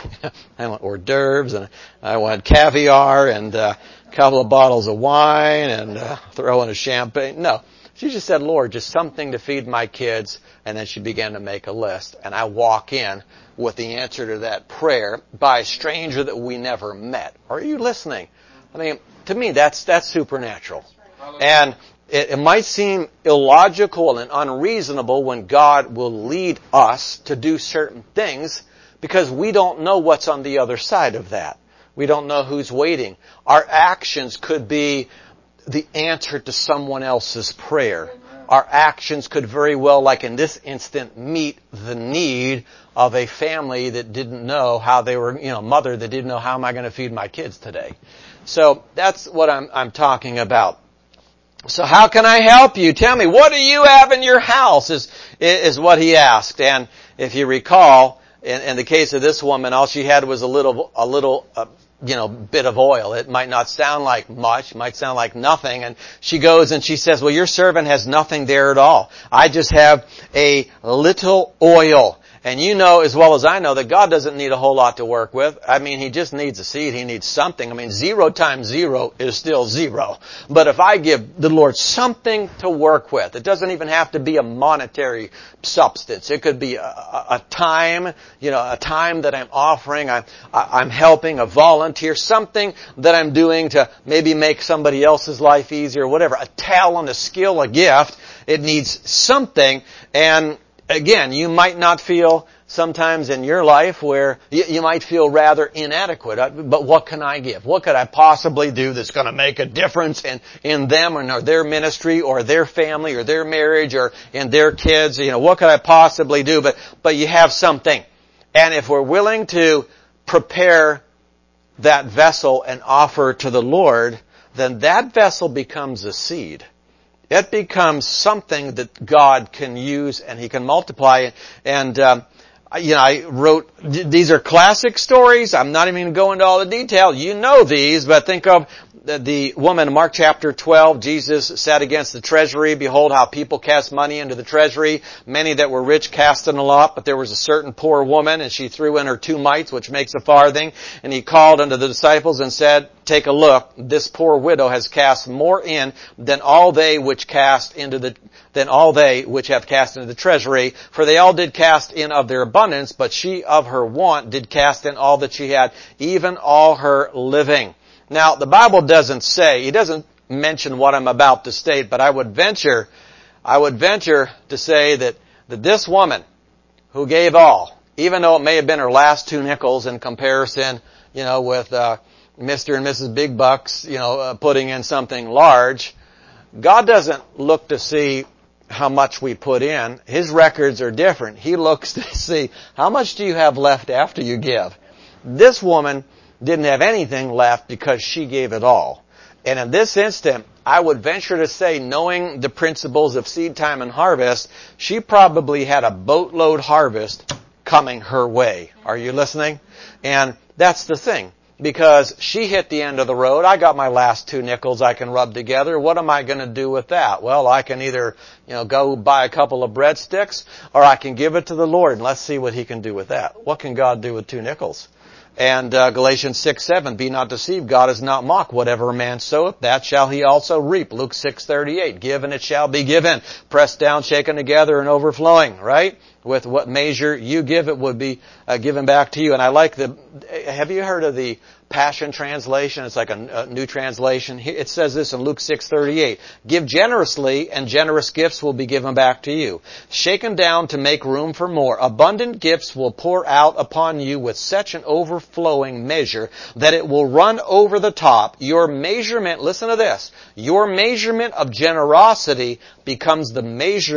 Speaker 1: I want hors d'oeuvres, and I want caviar, and uh, a couple of bottles of wine, and uh, throw in a champagne. No. She just said, Lord, just something to feed my kids, and then she began to make a list. And I walk in with the answer to that prayer by a stranger that we never met. Are you listening? I mean, to me, that's that's supernatural. And it, it might seem illogical and unreasonable when God will lead us to do certain things because we don't know what's on the other side of that. We don't know who's waiting. Our actions could be the answer to someone else's prayer. Our actions could very well, like in this instant, meet the need of a family that didn't know how they were, you know, mother that didn't know how am I going to feed my kids today. So that's what I'm, I'm talking about. So how can I help you? Tell me, what do you have in your house is, is what he asked. And if you recall, in, in the case of this woman, all she had was a little, a little, uh, you know, bit of oil. It might not sound like much, might sound like nothing. And she goes and she says, well, your servant has nothing there at all. I just have a little oil. And you know as well as I know that God doesn't need a whole lot to work with. I mean, He just needs a seed. He needs something. I mean, zero times zero is still zero. But if I give the Lord something to work with, it doesn't even have to be a monetary substance. It could be a, a, a time, you know, a time that I'm offering. I'm, I'm helping, a volunteer, something that I'm doing to maybe make somebody else's life easier, whatever. A talent, a skill, a gift. It needs something. And again, you might not feel sometimes in your life where you, you might feel rather inadequate. But what can I give? What could I possibly do that's going to make a difference in, in them or their ministry or their family or their marriage or in their kids? You know, what could I possibly do? But, but you have something. And if we're willing to prepare that vessel and offer to the Lord, then that vessel becomes a seed. It becomes something that God can use and He can multiply. And, um, you know, I wrote, these are classic stories. I'm not even going to go into all the detail. You know these, but think of the, the woman in Mark chapter twelve. Jesus sat against the treasury. Behold how people cast money into the treasury. Many that were rich cast in a lot, but there was a certain poor woman, and she threw in her two mites, which makes a farthing. And He called unto the disciples and said, take a look, this poor widow has cast more in than all they which cast into the, than all they which have cast into the treasury. For they all did cast in of their abundance, but she of her want did cast in all that she had, even all her living. Now, the Bible doesn't say, He doesn't mention what I'm about to state, but I would venture, I would venture to say that, that this woman who gave all, even though it may have been her last two nickels in comparison, you know, with, uh, Mister and Missus Big Bucks, you know, uh, putting in something large. God doesn't look to see how much we put in. His records are different. He looks to see how much do you have left after you give. This woman didn't have anything left because she gave it all. And in this instant, I would venture to say, knowing the principles of seed time and harvest, she probably had a boatload harvest coming her way. Are you listening? And that's the thing. Because she hit the end of the road. I got my last two nickels I can rub together. What am I going to do with that? Well, I can either, you know, go buy a couple of breadsticks, or I can give it to the Lord, and let's see what He can do with that. What can God do with two nickels? And uh, Galatians six seven, be not deceived, God is not mocked. Whatever a man soweth, that shall he also reap. Luke six thirty-eight, give and it shall be given. Pressed down, shaken together, and overflowing, right? With what measure you give, it would be uh, given back to you. And I like the, have you heard of the Passion Translation? It's like a, a new translation. It says this in Luke six thirty-eight, give generously and generous gifts will be given back to you. Shaken down to make room for more. Abundant gifts will pour out upon you with such an overflowing measure that it will run over the top. Your measurement, listen to this, your measurement of generosity becomes the measurement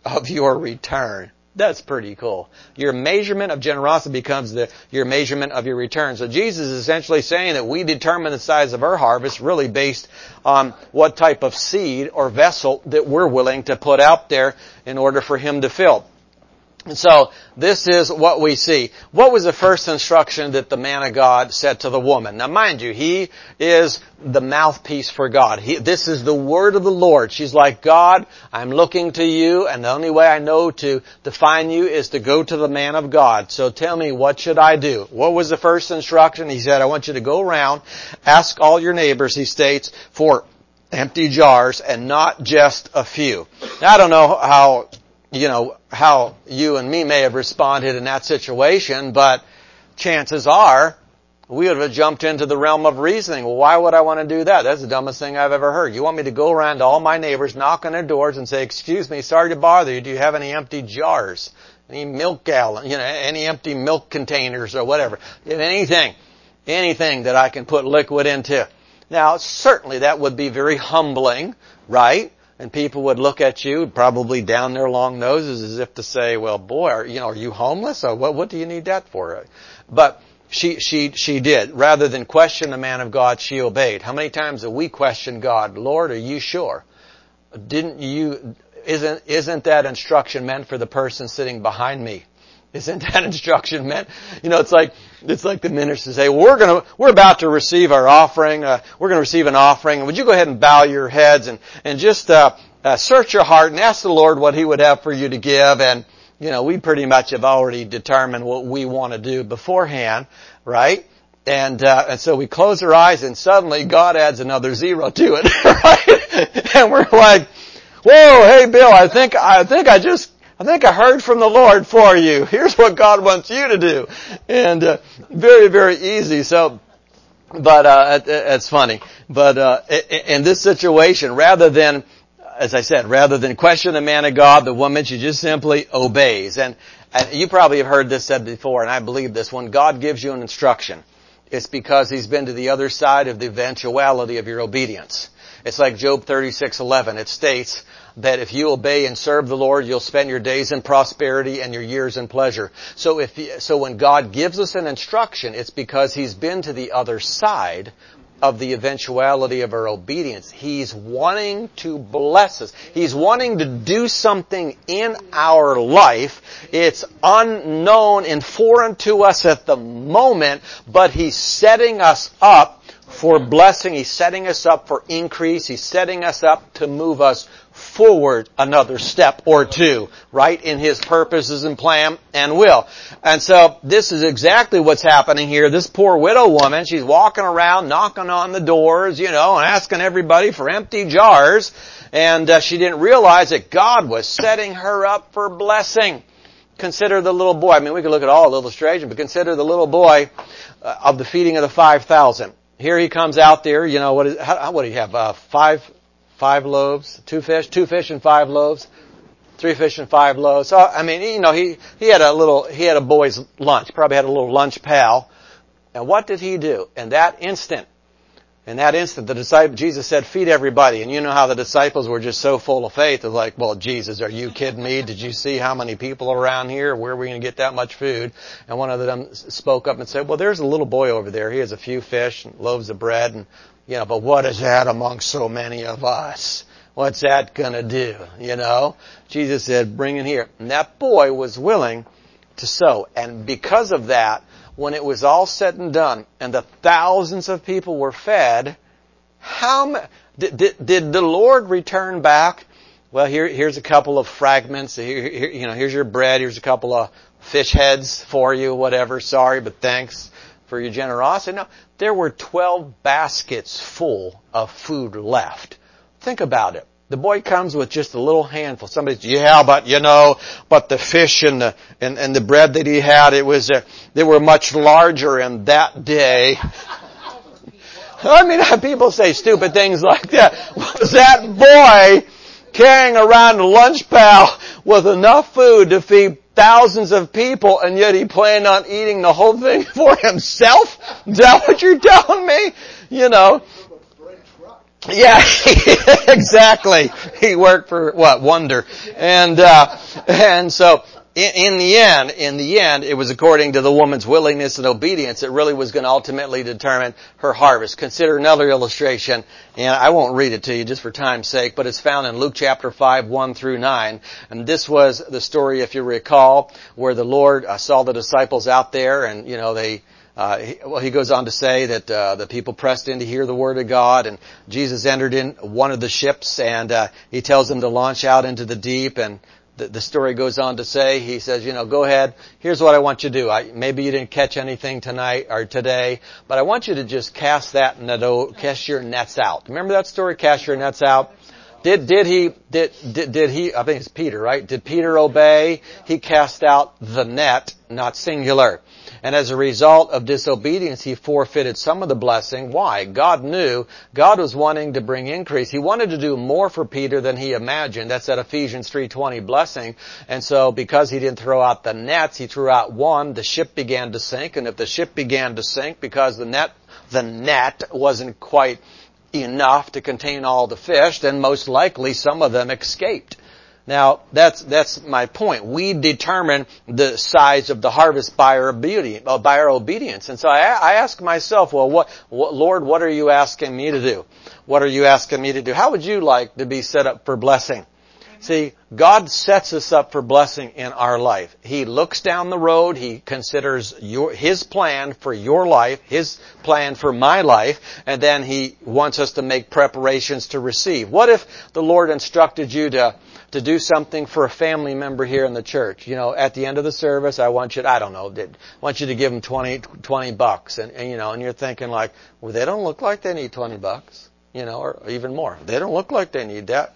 Speaker 1: of your return. That's pretty cool. Your measurement of generosity becomes the, your measurement of your return. So Jesus is essentially saying that we determine the size of our harvest really based on what type of seed or vessel that we're willing to put out there in order for Him to fill. And so, this is what we see. What was the first instruction that the man of God said to the woman? Now mind you, he is the mouthpiece for God. He, this is the word of the Lord. She's like, God, I'm looking to you, and the only way I know to define you is to go to the man of God. So tell me, what should I do? What was the first instruction? He said, I want you to go around, ask all your neighbors, he states, for empty jars, and not just a few. Now I don't know how... you know, how you and me may have responded in that situation, but chances are we would have jumped into the realm of reasoning. Well, why would I want to do that? That's the dumbest thing I've ever heard. You want me to go around to all my neighbors, knock on their doors and say, excuse me, sorry to bother you, do you have any empty jars? Any milk gallon, you know, any empty milk containers or whatever? Anything, anything that I can put liquid into. Now, certainly that would be very humbling, right? And people would look at you, probably down their long noses, as if to say, well, boy, are, you know, are you homeless? Or what, what do you need that for? But she, she, she did. Rather than question the man of God, she obeyed. How many times have we questioned God? Lord, are you sure? Didn't you, isn't, isn't that instruction meant for the person sitting behind me? Isn't that instruction meant? You know, it's like, it's like the ministers say, well, we're gonna, we're about to receive our offering, uh, we're gonna receive an offering, and would you go ahead and bow your heads and, and just, uh, uh, search your heart and ask the Lord what He would have for you to give, and, you know, we pretty much have already determined what we want to do beforehand, right? And, uh, and so we close our eyes and suddenly God adds another zero to it, right? And we're like, whoa, hey Bill, I think, I think I just, I think I heard from the Lord for you. Here's what God wants you to do. And, uh, very, very easy. So, but, uh, it, it's funny. But, uh, in this situation, rather than, as I said, rather than question the man of God, the woman, she just simply obeys. And, and you probably have heard this said before, and I believe this. When God gives you an instruction, it's because He's been to the other side of the eventuality of your obedience. It's like Job thirty-six eleven. It states that if you obey and serve the Lord, you'll spend your days in prosperity and your years in pleasure. So if you, so when God gives us an instruction, it's because He's been to the other side of the eventuality of our obedience. He's wanting to bless us. He's wanting to do something in our life. It's unknown and foreign to us at the moment, but He's setting us up for blessing. He's setting us up for increase. He's setting us up to move us forward another step or two, right, in His purposes and plan and will. And so this is exactly what's happening here. This poor widow woman, she's walking around knocking on the doors, you know, and asking everybody for empty jars. And uh, she didn't realize that God was setting her up for blessing. Consider the little boy. I mean, we could look at all the illustration, but consider the little boy uh, of the feeding of the five thousand. Here he comes out there, you know, what is, how, what do you have, uh, five, five loaves, two fish, two fish and five loaves, three fish and five loaves. So, I mean, you know, he, he had a little, he had a boy's lunch, probably had a little lunch pal. And what did he do? In that instant, in that instant, the disciple, Jesus said, feed everybody. And you know how the disciples were just so full of faith. They're like, well, Jesus, are you kidding me? Did you see how many people are around here? Where are we going to get that much food? And one of them spoke up and said, well, there's a little boy over there. He has a few fish and loaves of bread. And, you know, but what is that among so many of us? What's that going to do? You know, Jesus said, bring it here. And that boy was willing to sow. And because of that, when it was all said and done and the thousands of people were fed, how ma- did, did, did the Lord return back? Well, here, here's a couple of fragments. Here, here, you know, here's your bread. Here's a couple of fish heads for you, whatever. Sorry, but thanks for your generosity. No, there were twelve baskets full of food left. Think about it. The boy comes with just a little handful. Somebody says, yeah, but you know, but the fish and the, and, and the bread that he had, it was, uh, they were much larger in that day. I mean, people say stupid things like that. Was that boy carrying around a lunch pail with enough food to feed thousands of people, and yet he planned on eating the whole thing for himself? Is that what you're telling me? You know. Yeah, exactly. He worked for what? Wonder. And, uh, and so, in, in the end, in the end, it was according to the woman's willingness and obedience that really was going to ultimately determine her harvest. Consider another illustration, and I won't read it to you just for time's sake, but it's found in Luke chapter five, one through nine. And this was the story, if you recall, where the Lord uh, saw the disciples out there, and, you know, they, Uh, he, well, he goes on to say that uh, the people pressed in to hear the word of God, and Jesus entered in one of the ships, and uh, he tells them to launch out into the deep. And the, the story goes on to say, he says, you know, go ahead. Here's what I want you to do. I, maybe you didn't catch anything tonight or today, but I want you to just cast that net, cast your nets out. Remember that story? Cast your nets out. Did did he did did did he? I think it's Peter, right? Did Peter obey? He cast out the net, not singular. And as a result of disobedience, he forfeited some of the blessing. Why? God knew. God was wanting to bring increase. He wanted to do more for Peter than he imagined. That's that Ephesians three twenty blessing. And so because he didn't throw out the nets, he threw out one, the ship began to sink. And if the ship began to sink because the net, the net wasn't quite enough to contain all the fish, then most likely some of them escaped. Now, that's, that's my point. We determine the size of the harvest by our obedience, by our obedience. And so I, I ask myself, well, what, what, Lord, what are you asking me to do? What are you asking me to do? How would you like to be set up for blessing? See, God sets us up for blessing in our life. He looks down the road. He considers your, His plan for your life, His plan for my life, and then He wants us to make preparations to receive. What if the Lord instructed you to to do something for a family member here in the church? You know, at the end of the service, I want you to, I don't know, I want you to give them twenty, twenty bucks. And, and, you know, and you're thinking like, well, they don't look like they need twenty bucks, you know, or even more. They don't look like they need that.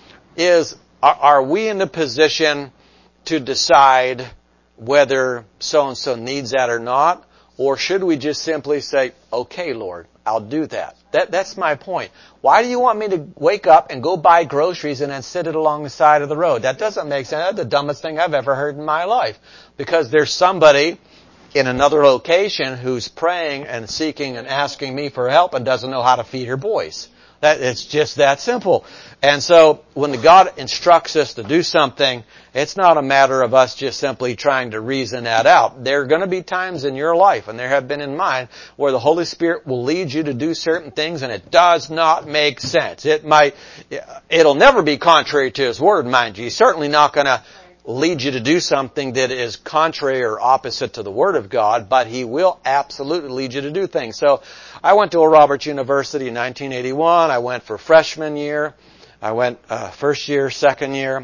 Speaker 1: Is, are, are we in the position to decide whether so-and-so needs that or not? Or should we just simply say, okay, Lord, I'll do that? That, that's my point. Why do you want me to wake up and go buy groceries and then sit it along the side of the road? That doesn't make sense. That's the dumbest thing I've ever heard in my life. Because there's somebody in another location who's praying and seeking and asking me for help and doesn't know how to feed her boys. That, it's just that simple. And so when the God instructs us to do something, it's not a matter of us just simply trying to reason that out. There are going to be times in your life, and there have been in mine, where the Holy Spirit will lead you to do certain things and it does not make sense. It might, it'll never be contrary to His Word, mind you. He's certainly not going to lead you to do something that is contrary or opposite to the Word of God, but He will absolutely lead you to do things. So I went to Oral Roberts University in nineteen eighty-one. I went for freshman year. I went uh, first year, second year,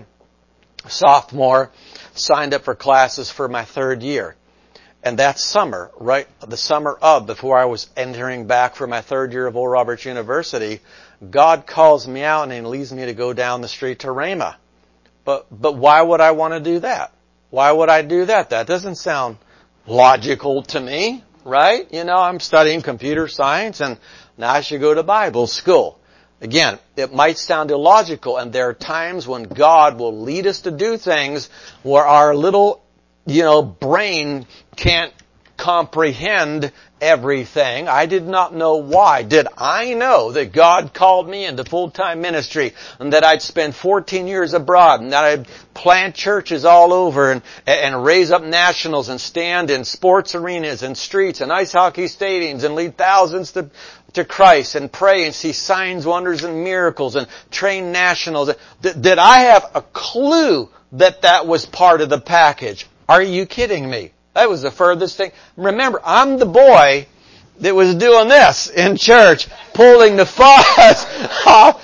Speaker 1: sophomore, signed up for classes for my third year. And that summer, right, the summer of, before I was entering back for my third year of Oral Roberts University, God calls me out and He leads me to go down the street to Rhema. But, but why would I want to do that? Why would I do that? That doesn't sound logical to me, right? You know, I'm studying computer science and now I should go to Bible school. Again, it might sound illogical, and there are times when God will lead us to do things where our little, you know, brain can't comprehend everything. I did not know why. Did I know that God called me into full-time ministry and that I'd spend fourteen years abroad and that I'd plant churches all over and, and raise up nationals and stand in sports arenas and streets and ice hockey stadiums and lead thousands to, to Christ and pray and see signs, wonders, and miracles and train nationals? Did, did I have a clue that that was part of the package? Are you kidding me? That was the furthest thing. Remember, I'm the boy that was doing this in church, pulling the fuzz off.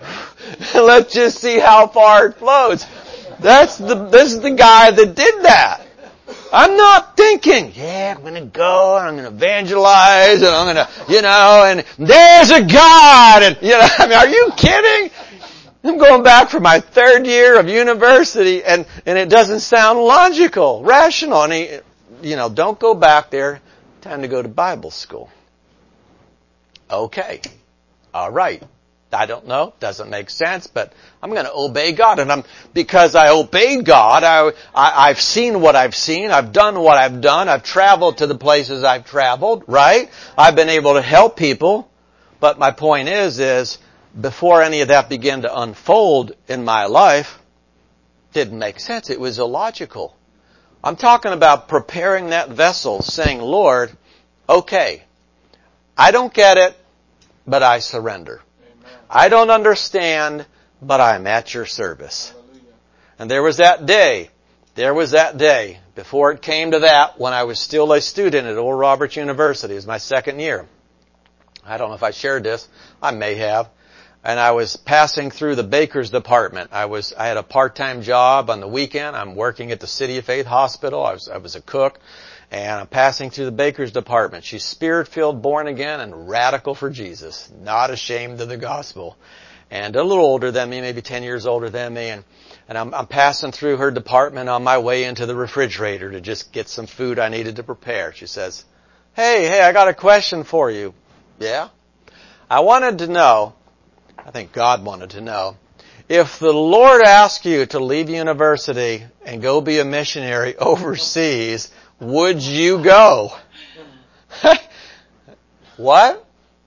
Speaker 1: Let's just see how far it flows. That's the, this is the guy that did that. I'm not thinking, yeah, I'm going to go and I'm going to evangelize and I'm going to, you know, and there's a God. And, you know, I mean, are you kidding? I'm going back for my third year of university and, and it doesn't sound logical, rational. And he, you know, don't go back there. Time to go to Bible school. Okay. All right. I don't know. Doesn't make sense, but I'm going to obey God. And I'm, because I obeyed God, I, I, I've seen what I've seen. I've done what I've done. I've traveled to the places I've traveled, right? I've been able to help people. But my point is, is before any of that began to unfold in my life, didn't make sense. It was illogical. I'm talking about preparing that vessel, saying, Lord, okay, I don't get it, but I surrender. Amen. I don't understand, but I'm at your service. Hallelujah. And there was that day, there was that day, before it came to that, when I was still a student at Oral Roberts University. It was my second year. I don't know if I shared this. I may have. And I was passing through the baker's department. I was, I had a part-time job on the weekend. I'm working at the City of Faith Hospital. I was, I was a cook. And I'm passing through the baker's department. She's spirit-filled, born again, and radical for Jesus. Not ashamed of the gospel. And a little older than me, maybe ten years older than me. And, and I'm, I'm passing through her department on my way into the refrigerator to just get some food I needed to prepare. She says, hey, hey, I got a question for you. Yeah? I wanted to know, I think God wanted to know, if the Lord asked you to leave university and go be a missionary overseas, would you go? What?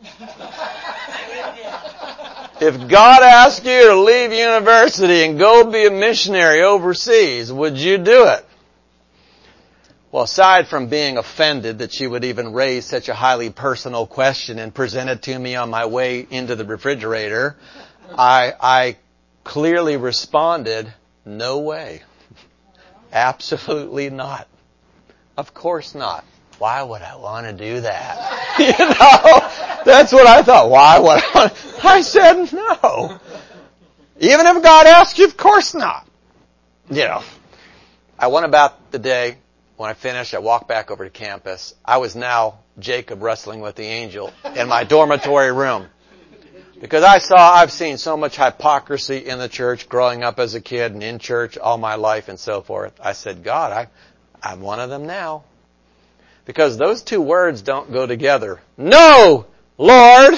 Speaker 1: If God asked you to leave university and go be a missionary overseas, would you do it? Well, aside from being offended that she would even raise such a highly personal question and present it to me on my way into the refrigerator, I, I clearly responded, no way. Absolutely not. Of course not. Why would I want to do that? You know, that's what I thought. Why would I want to? I said no. Even if God asked you, of course not. You know, I went about the day. When I finished, I walked back over to campus. I was now Jacob wrestling with the angel in my dormitory room. Because I saw, I've seen so much hypocrisy in the church growing up as a kid and in church all my life and so forth. I said, God, I, I'm one of them now. Because those two words don't go together. No, Lord!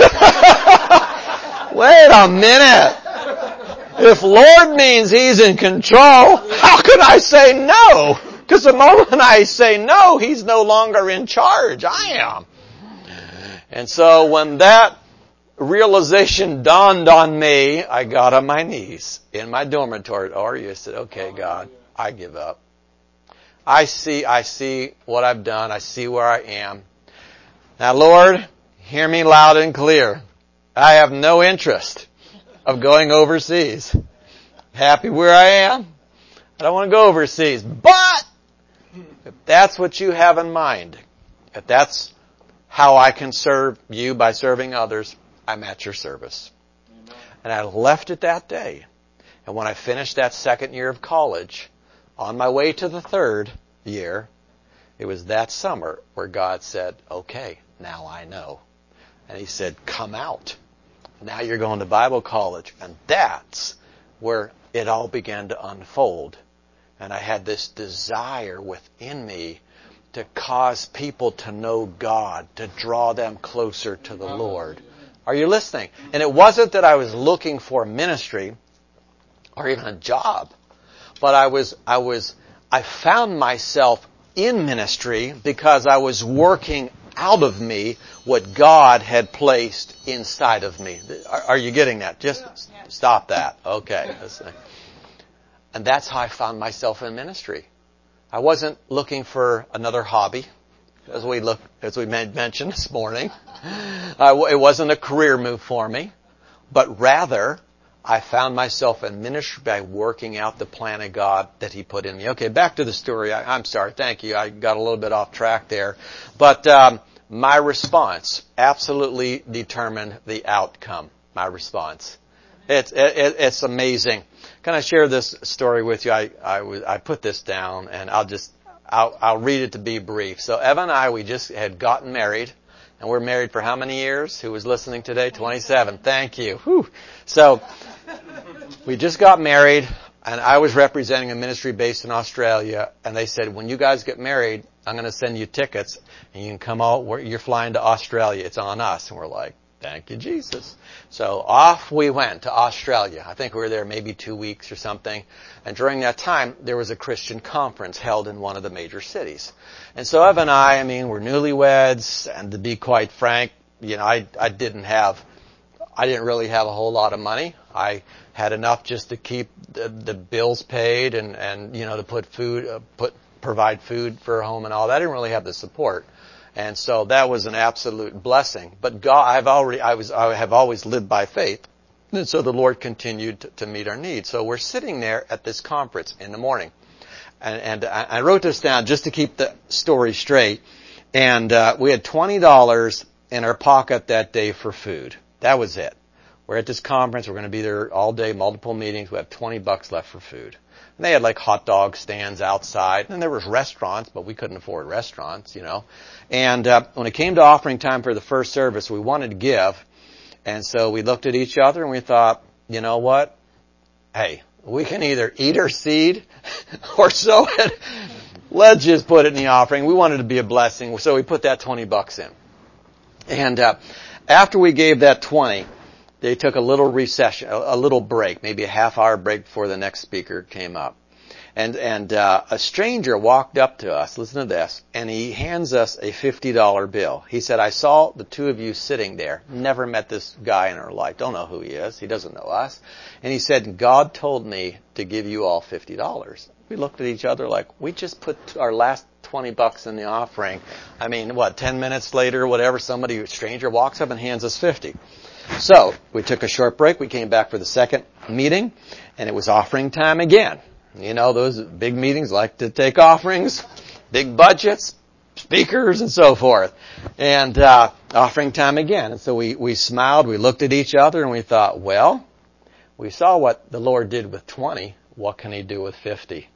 Speaker 1: Wait a minute! If Lord means He's in control, how could I say no? Because the moment I say no, He's no longer in charge. I am. And so when that realization dawned on me, I got on my knees in my dormitory. Or you said, okay, God, I give up. I see, I see what I've done. I see where I am. Now, Lord, hear me loud and clear. I have no interest of going overseas. Happy where I am. I don't want to go overseas. But if that's what you have in mind, if that's how I can serve you by serving others, I'm at your service. Amen. And I left it that day. And when I finished that second year of college, on my way to the third year, it was that summer where God said, okay, now I know. And He said, come out. Now you're going to Bible college. And that's where it all began to unfold. And I had this desire within me to cause people to know God, to draw them closer to the Lord. Are you listening? And it wasn't that I was looking for ministry or even a job, but I was, I was, I found myself in ministry because I was working out of me what God had placed inside of me. Are, are you getting that? Just stop that. Okay. And that's how I found myself in ministry. I wasn't looking for another hobby, as we look, as we mentioned this morning. I, it wasn't a career move for me, but rather I found myself in ministry by working out the plan of God that He put in me. Okay, back to the story. I, I'm sorry. Thank you. I got a little bit off track there, but um, my response absolutely determined the outcome. My response. It's it, it's amazing. Can I share this story with you? I, I, I put this down, and I'll just, I'll, I'll read it to be brief. So Evan and I, we just had gotten married, and we're married for how many years? Who was listening today? twenty-seven. Thank you. Whew. So we just got married, and I was representing a ministry based in Australia, and they said, when you guys get married, I'm going to send you tickets, and you can come out, you're flying to Australia. It's on us. And we're like, thank you, Jesus. So off we went to Australia. I think we were there maybe two weeks or something. And during that time, there was a Christian conference held in one of the major cities. And so Evan and I, I mean, we're newlyweds. And to be quite frank, you know, I, I didn't have I didn't really have a whole lot of money. I had enough just to keep the, the bills paid and, and, you know, to put food, uh, put, provide food for home and all that. I didn't really have the support. And so that was an absolute blessing. But God, I've already, I was, I have always lived by faith. And so the Lord continued to, to meet our needs. So we're sitting there at this conference in the morning. And, and I, I wrote this down just to keep the story straight. And, uh, we had twenty dollars in our pocket that day for food. That was it. We're at this conference. We're going to be there all day, multiple meetings. We have twenty bucks left for food. And they had like hot dog stands outside. And there was restaurants, but we couldn't afford restaurants, you know. And uh, when it came to offering time for the first service, we wanted to give. And so we looked at each other and we thought, you know what? Hey, we can either eat our seed or sow it. Let's just put it in the offering. We wanted to be a blessing. So we put that twenty bucks in. And uh, after we gave that twenty, they took a little recession, a little break, maybe a half hour break before the next speaker came up. And, and, uh, a stranger walked up to us, listen to this, and he hands us a fifty dollar bill. He said, I saw the two of you sitting there, never met this guy in our life, don't know who he is, he doesn't know us. And he said, God told me to give you all fifty dollars. We looked at each other like, we just put our last twenty bucks in the offering. I mean, what, ten minutes later, whatever, somebody, a stranger walks up and hands us fifty. So, we took a short break, we came back for the second meeting, and it was offering time again. You know, those big meetings like to take offerings, big budgets, speakers, and so forth. And, uh, offering time again. And so we, we smiled, we looked at each other, and we thought, well, we saw what the Lord did with twenty, what can He do with fifty?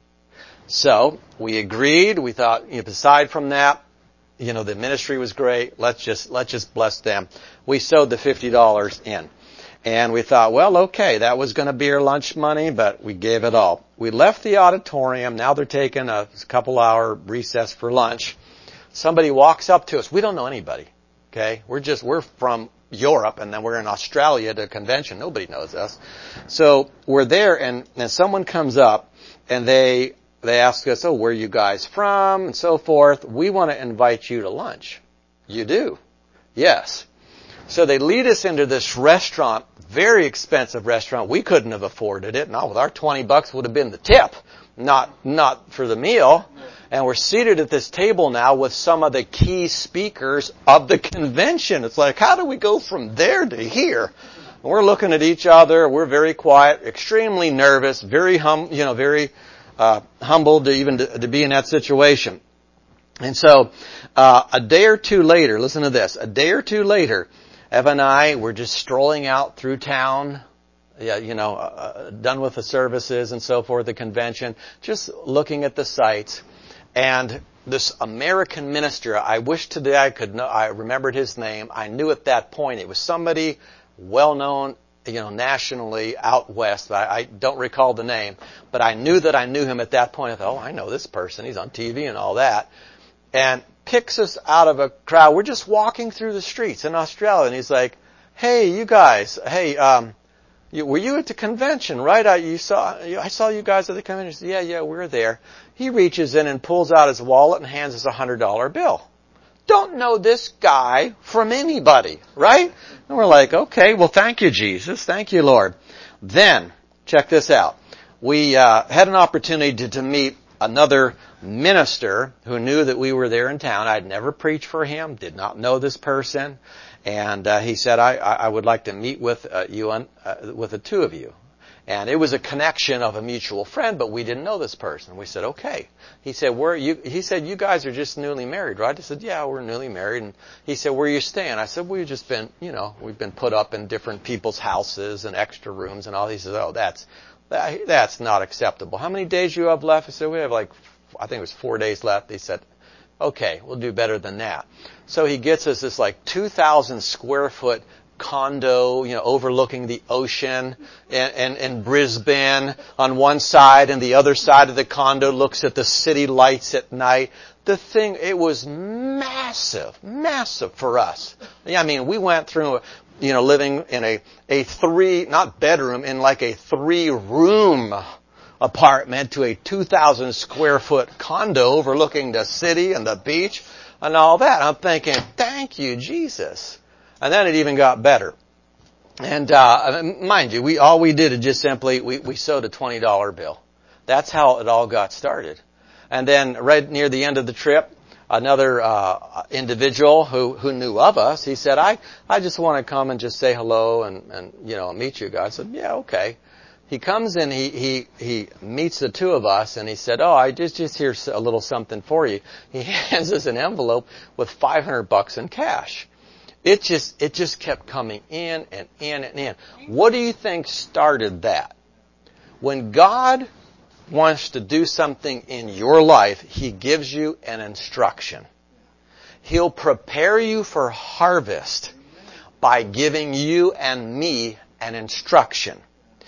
Speaker 1: So, we agreed, we thought, you know, aside from that, you know, the ministry was great, let's just, let's just bless them. We sewed the fifty dollars in. And we thought, well, okay, that was going to be our lunch money, but we gave it all. We left the auditorium. Now they're taking a couple hour recess for lunch. Somebody walks up to us. We don't know anybody. Okay. We're just, we're from Europe and then we're in Australia at a convention. Nobody knows us. So we're there and, and someone comes up and they, they ask us, oh, where are you guys from? And so forth. We want to invite you to lunch. You do? Yes. So they lead us into this restaurant, very expensive restaurant. We couldn't have afforded it. Not with our twenty bucks would have been the tip, not, not for the meal. And we're seated at this table now with some of the key speakers of the convention. It's like, how do we go from there to here? And we're looking at each other. We're very quiet, extremely nervous, very hum, you know, very, uh, humbled to even to, to be in that situation. And so, uh, a day or two later, listen to this, a day or two later, Ev and I were just strolling out through town, yeah, you know, uh, done with the services and so forth, the convention, just looking at the sights. And this American minister, I wish today I could know, I remembered his name. I knew at that point it was somebody well known, you know, nationally out west. I, I don't recall the name, but I knew that I knew him at that point. I thought, oh, I know this person. He's on T V and all that. And picks us out of a crowd. We're just walking through the streets in Australia, and he's like, "Hey, you guys! Hey, um, you, were you at the convention, right? I you saw I saw you guys at the convention." Said, yeah, yeah, we're there. He reaches in and pulls out his wallet and hands us a hundred dollar bill. Don't know this guy from anybody, right? And we're like, "Okay, well, thank you, Jesus, thank you, Lord." Then check this out. We uh, had an opportunity to, to meet another minister who knew that we were there in town. I'd never preached for him, did not know this person, and uh, he said, I, I would like to meet with uh, you, on, uh, with the two of you. And it was a connection of a mutual friend, but we didn't know this person. We said, okay. He said, where you, he said, you guys are just newly married, right? I said, yeah, we're newly married. And he said, where are you staying? I said, we've just been, you know, we've been put up in different people's houses and extra rooms and all. He said, oh, that's, that, that's not acceptable. How many days do you have left? I said, we have like, I think it was four days left. He said, okay, we'll do better than that. So he gets us this like two thousand square foot condo, you know, overlooking the ocean and, and, and Brisbane on one side, and the other side of the condo looks at the city lights at night. The thing, it was massive, massive for us. I mean, we went through, you know, living in a, a three, not bedroom, in like a three room apartment to a two thousand square foot condo overlooking the city and the beach and all that. I'm thinking, thank you, Jesus. And then it even got better. And uh, mind you, we all we did is just simply we, we sewed a twenty dollar bill. That's how it all got started. And then right near the end of the trip, another uh individual who who knew of us, he said, I I just want to come and just say hello and and you know meet you guys. I said, yeah, okay. He comes in, he he he meets the two of us, and he said, oh, I just just here's a little something for you. He hands us an envelope with five hundred bucks in cash. It just, it just kept coming in and in and in. What do you think started that? When God wants to do something in your life, He gives you an instruction. He'll prepare you for harvest by giving you and me an instruction.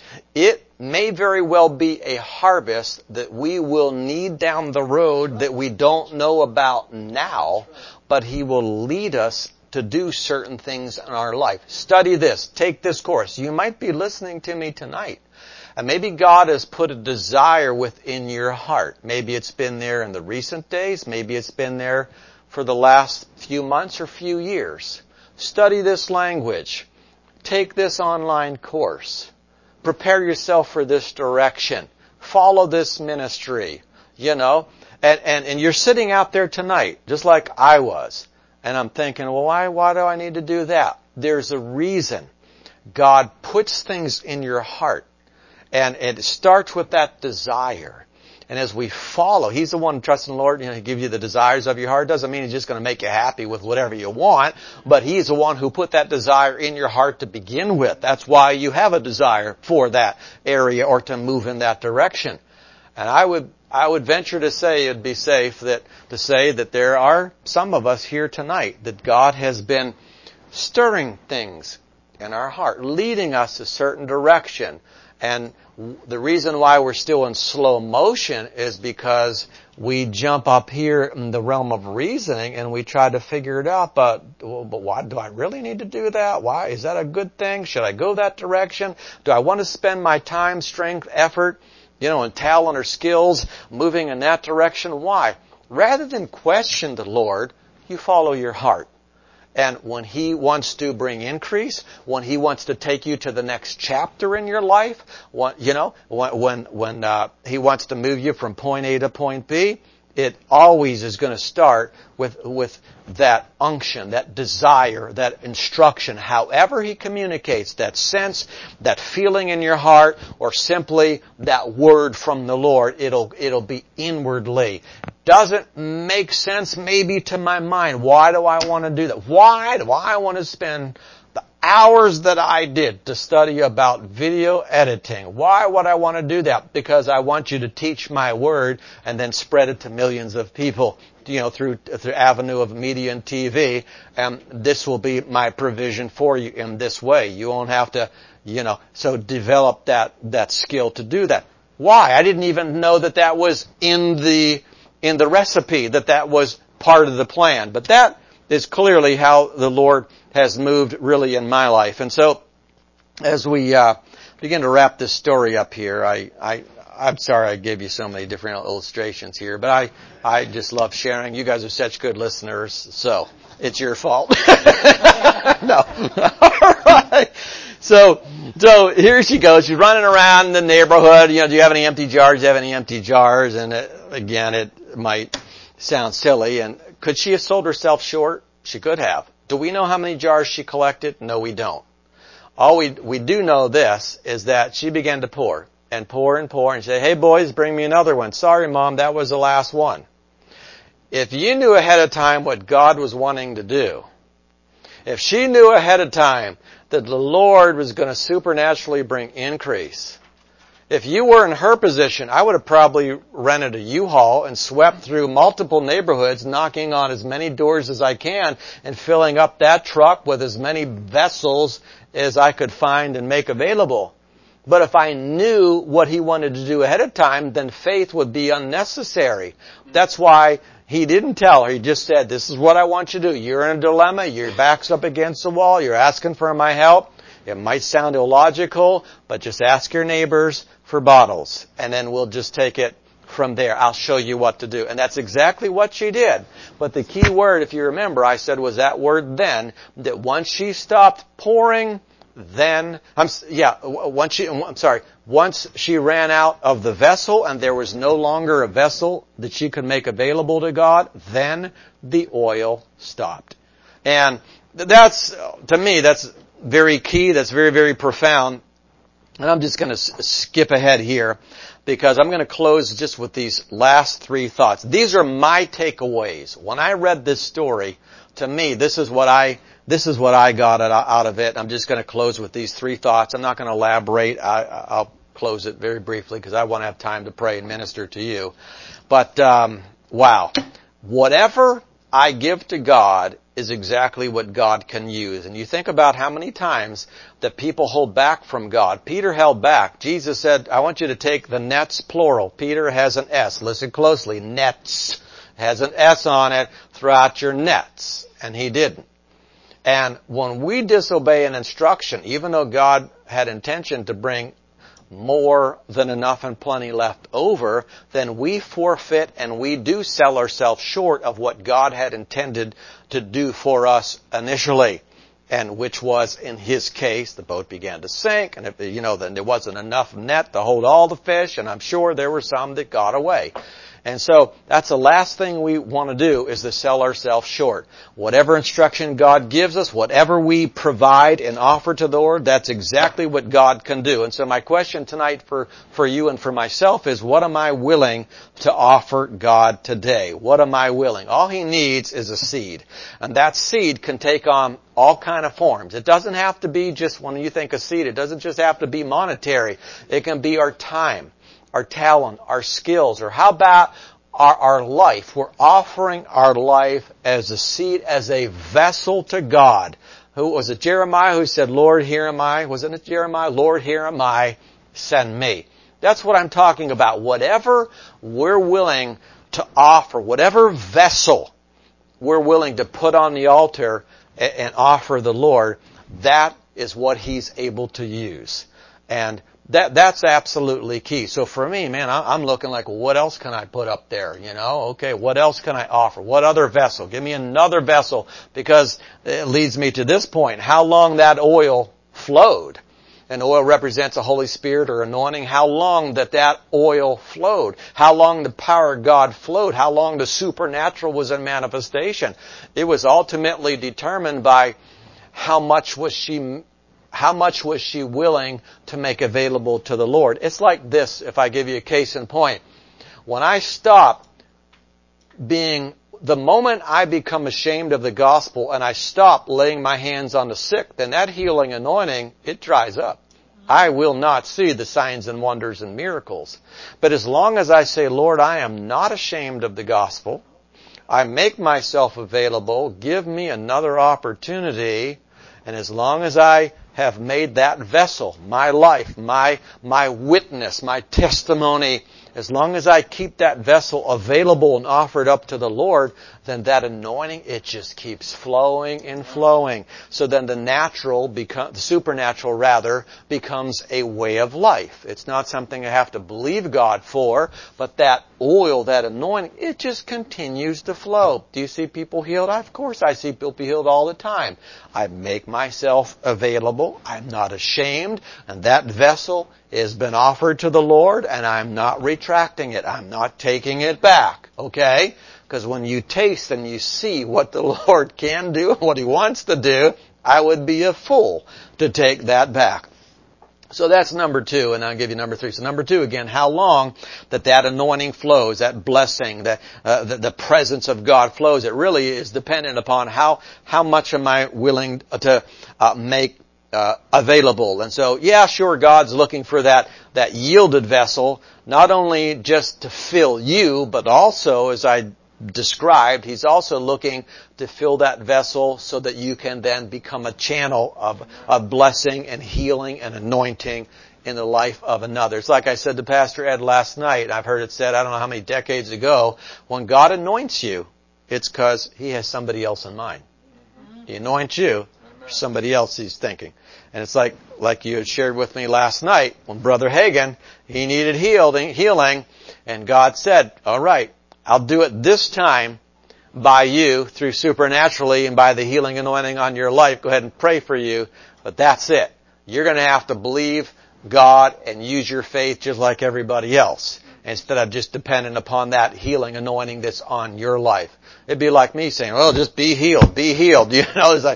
Speaker 1: It may very well be a harvest that we will need down the road that we don't know about now, but He will lead us to do certain things in our life. Study this. Take this course. You might be listening to me tonight. And maybe God has put a desire within your heart. Maybe it's been there in the recent days. Maybe it's been there for the last few months or few years. Study this language. Take this online course. Prepare yourself for this direction. Follow this ministry. You know, and, and, and you're sitting out there tonight, just like I was. And I'm thinking, well, why, why do I need to do that? There's a reason. God puts things in your heart. And it starts with that desire. And as we follow, He's the one who trusts in the Lord. You know, He gives you the desires of your heart. Doesn't mean He's just going to make you happy with whatever you want. But He's the one who put that desire in your heart to begin with. That's why you have a desire for that area or to move in that direction. And I would I would venture to say it'd be safe that to say that there are some of us here tonight that God has been stirring things in our heart, leading us a certain direction. And the reason why we're still in slow motion is because we jump up here in the realm of reasoning and we try to figure it out. But, well, but why do I really need to do that? Why? Is that a good thing? Should I go that direction? Do I want to spend my time, strength, effort, you know, and talent or skills moving in that direction? Why? Rather than question the Lord, you follow your heart. And when He wants to bring increase, when He wants to take you to the next chapter in your life, when, you know, when when, when uh, He wants to move you from point A to point B, it always is going to start with with that unction, that desire, that instruction. However He communicates, that sense, that feeling in your heart, or simply that word from the Lord, it'll it'll be inwardly. Doesn't make sense maybe to my mind. Why do I want to do that? Why do I want to spend the hours that I did to study about video editing? Why would I want to do that? Because I want you to teach my word and then spread it to millions of people, you know, through through avenue of media and T V. And this will be my provision for you in this way. You won't have to, you know, so develop that that skill to do that. Why? I didn't even know that that was in the in the recipe, that that was part of the plan. But that is clearly how the Lord has moved really in my life. And so, as we uh begin to wrap this story up here, I, I, I'm sorry I gave you so many different illustrations here, but I, I just love sharing. You guys are such good listeners, so it's your fault. No. All right. So, so here she goes. She's running around the neighborhood. You know, do you have any empty jars? Do you have any empty jars? And it, again, it might sound silly. And could she have sold herself short? She could have. Do we know how many jars she collected? No, we don't. All we we do know this is that she began to pour and pour and pour and say, "Hey boys, bring me another one. Sorry, Mom, that was the last one." If you knew ahead of time what God was wanting to do, if she knew ahead of time that the Lord was going to supernaturally bring increase, if you were in her position, I would have probably rented a U-Haul and swept through multiple neighborhoods, knocking on as many doors as I can and filling up that truck with as many vessels as I could find and make available. But if I knew what He wanted to do ahead of time, then faith would be unnecessary. That's why He didn't tell her. He just said, "This is what I want you to do. You're in a dilemma. Your back's up against the wall. You're asking for my help. It might sound illogical, but just ask your neighbors for bottles, and then we'll just take it from there. I'll show you what to do." And that's exactly what she did. But the key word, if you remember, I said was that word then, that once she stopped pouring then, I'm, yeah, once she, I'm sorry, once she ran out of the vessel and there was no longer a vessel that she could make available to God, then the oil stopped. And that's, to me, that's very key, that's very, very profound. And I'm just going to s- skip ahead here because I'm going to close just with these last three thoughts. These are my takeaways. When I read this story, to me, this is what I This is what I got out of it. I'm just going to close with these three thoughts. I'm not going to elaborate. I, I'll close it very briefly because I want to have time to pray and minister to you. But, um, wow. Whatever I give to God is exactly what God can use. And you think about how many times that people hold back from God. Peter held back. Jesus said, I want you to take the nets, plural. Peter has an S. Listen closely. Nets. Has an S on it. Throw out your nets. And he didn't. And when we disobey an instruction, even though God had intention to bring more than enough and plenty left over, then we forfeit and we do sell ourselves short of what God had intended to do for us initially. And which was, in his case, the boat began to sink, and if, you know, then there wasn't enough net to hold all the fish, and I'm sure there were some that got away. And so that's the last thing we want to do is to sell ourselves short. Whatever instruction God gives us, whatever we provide and offer to the Lord, that's exactly what God can do. And so my question tonight for, for you and for myself is, what am I willing to offer God today? What am I willing? All He needs is a seed. And that seed can take on all kind of forms. It doesn't have to be just, when you think of seed, it doesn't just have to be monetary. It can be our time, our talent, our skills, or how about our, our life? We're offering our life as a seed, as a vessel to God. Who was it? Jeremiah who said, Lord, here am I. Wasn't it Jeremiah? Lord, here am I. Send me. That's what I'm talking about. Whatever we're willing to offer, whatever vessel we're willing to put on the altar and, and offer the Lord, that is what He's able to use. And That, that's absolutely key. So for me, man, I'm looking like, well, what else can I put up there? You know, okay, what else can I offer? What other vessel? Give me another vessel, because it leads me to this point. How long that oil flowed. And oil represents a Holy Spirit or anointing. How long that that oil flowed. How long the power of God flowed. How long the supernatural was in manifestation. It was ultimately determined by how much was she How much was she willing to make available to the Lord? It's like this, if I give you a case in point. When I stop being, the moment I become ashamed of the gospel and I stop laying my hands on the sick, then that healing anointing, it dries up. I will not see the signs and wonders and miracles. But as long as I say, Lord, I am not ashamed of the gospel, I make myself available, give me another opportunity, and as long as I have made that vessel, my life, my, my witness, my testimony, as long as I keep that vessel available and offered up to the Lord, then that anointing, it just keeps flowing and flowing. So then the natural, become, the supernatural rather, becomes a way of life. It's not something I have to believe God for, but that oil, that anointing, it just continues to flow. Do you see people healed? Of course I see people healed all the time. I make myself available. I'm not ashamed. And that vessel has been offered to the Lord, and I'm not retracting it. I'm not taking it back. Okay? Because when you taste and you see what the Lord can do, what He wants to do, I would be a fool to take that back. So that's number two, and I'll give you number three. So number two, again, how long that that anointing flows, that blessing, that uh, the, the presence of God flows. It really is dependent upon how how much am I willing to uh, make uh, available. And so, yeah, sure, God's looking for that that yielded vessel, not only just to fill you, but also, as I described, He's also looking to fill that vessel so that you can then become a channel of, of blessing and healing and anointing in the life of another. It's like I said to Pastor Ed last night. I've heard it said, I don't know how many decades ago, when God anoints you, it's because He has somebody else in mind. He anoints you for somebody else He's thinking. And it's like, like you had shared with me last night, when Brother Hagin, he needed healing, healing, and God said, all right, I'll do it this time by you through supernaturally and by the healing anointing on your life. Go ahead and pray for you. But that's it. you're going to have to believe God and use your faith just like everybody else, instead of just dependent upon that healing anointing that's on your life. It'd be like me saying, well, just be healed, be healed. You know, it's like,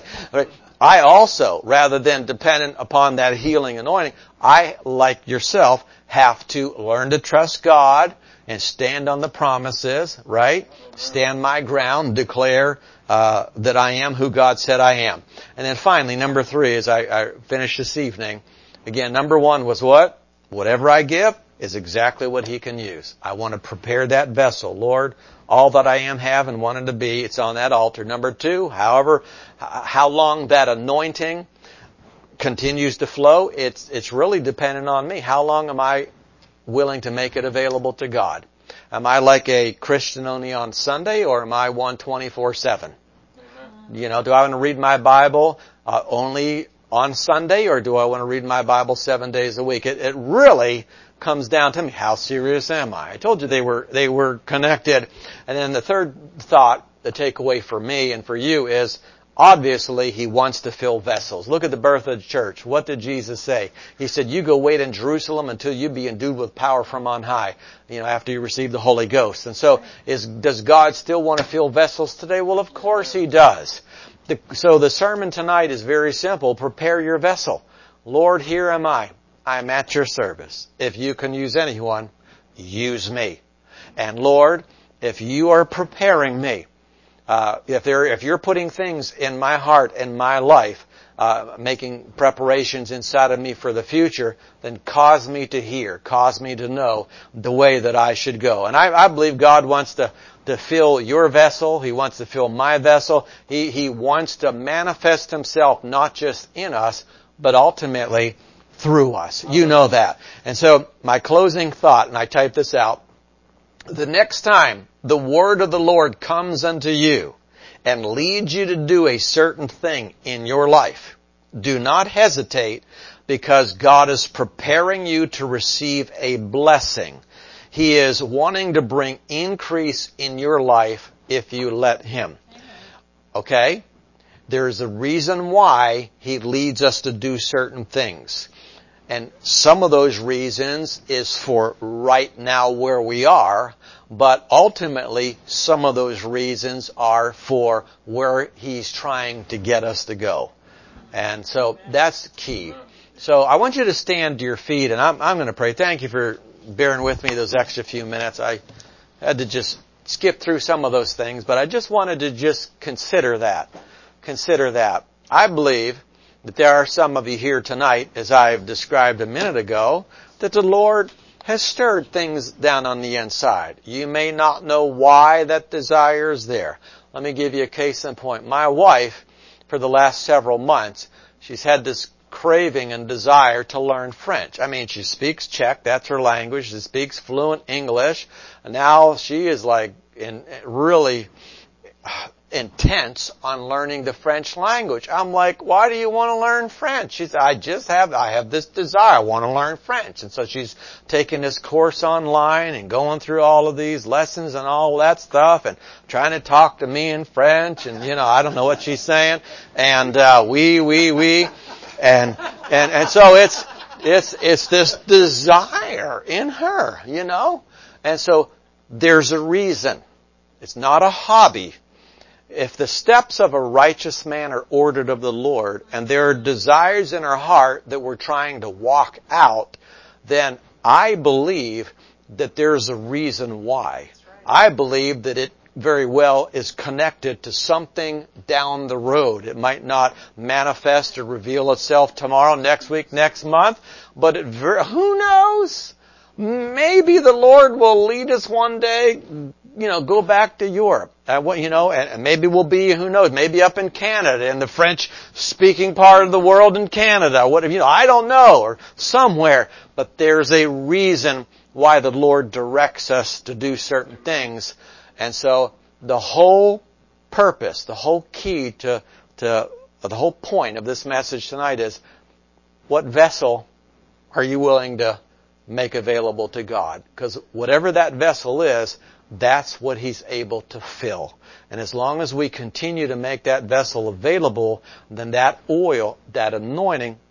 Speaker 1: I also, rather than dependent upon that healing anointing, I, like yourself, have to learn to trust God and stand on the promises, right? Stand my ground, declare uh, that I am who God said I am. And then finally, number three, as I, I finish this evening, again, number one was what? Whatever I give is exactly what He can use. I want to prepare that vessel. Lord, all that I am, have, and wanted to be, it's on that altar. Number two, however, how long that anointing continues to flow, it's it's really dependent on me. How long am I willing to make it available to God? Am I like a Christian only on Sunday, or am I one twenty-four seven? You know, do I want to read my Bible uh, only on Sunday, or do I want to read my Bible seven days a week? It, it really comes down to me. How serious am I? I told you they were they were connected. And then the third thought, the takeaway for me and for you is, obviously, He wants to fill vessels. Look at the birth of the church. What did Jesus say? He said, you go wait in Jerusalem until you be endued with power from on high, you know, after you receive the Holy Ghost. And so, is does God still want to fill vessels today? Well, of course He does. The, so the sermon tonight is very simple. Prepare your vessel. Lord, here am I. I'm at your service. If you can use anyone, use me. And Lord, if you are preparing me, Uh, if there, if you're putting things in my heart and my life, uh, making preparations inside of me for the future, then cause me to hear, cause me to know the way that I should go. And I, I believe God wants to, to fill your vessel. He wants to fill my vessel. He, He wants to manifest Himself not just in us, but ultimately through us. You know that. And so my closing thought, and I typed this out, the next time the word of the Lord comes unto you and leads you to do a certain thing in your life, do not hesitate, because God is preparing you to receive a blessing. He is wanting to bring increase in your life if you let Him. Okay? There's a reason why He leads us to do certain things. And some of those reasons is for right now where we are, but ultimately some of those reasons are for where He's trying to get us to go. And so that's key. So I want you to stand to your feet, and I'm, I'm going to pray. Thank you for bearing with me those extra few minutes. I had to just skip through some of those things, but I just wanted to just consider that. Consider that. I believe that there are some of you here tonight, as I've described a minute ago, that the Lord has stirred things down on the inside. You may not know why that desire is there. Let me give you a case in point. My wife, for the last several months, she's had this craving and desire to learn French. I mean, she speaks Czech, that's her language. She speaks fluent English. And now she is like in really intense on learning the French language. I'm like, why do you want to learn French? She said, I just have, I have this desire. I want to learn French. And so she's taking this course online and going through all of these lessons and all that stuff and trying to talk to me in French. And, you know, I don't know what she's saying. And, uh, we, we, we. And, and, and so it's, it's, it's this desire in her, you know? And so there's a reason. It's not a hobby. If the steps of a righteous man are ordered of the Lord, and there are desires in our heart that we're trying to walk out, then I believe that there's a reason why. I believe that it very well is connected to something down the road. It might not manifest or reveal itself tomorrow, next week, next month, but it very, who knows? Maybe the Lord will lead us one day, you know, go back to Europe. Uh, what, you know, and, and maybe we'll be, who knows, maybe up in Canada, in the French-speaking part of the world in Canada. What, you know, I don't know, or somewhere. But there's a reason why the Lord directs us to do certain things. And so the whole purpose, the whole key to, to the whole point of this message tonight is, what vessel are you willing to make available to God? Because whatever that vessel is, that's what He's able to fill. And as long as we continue to make that vessel available, then that oil, that anointing,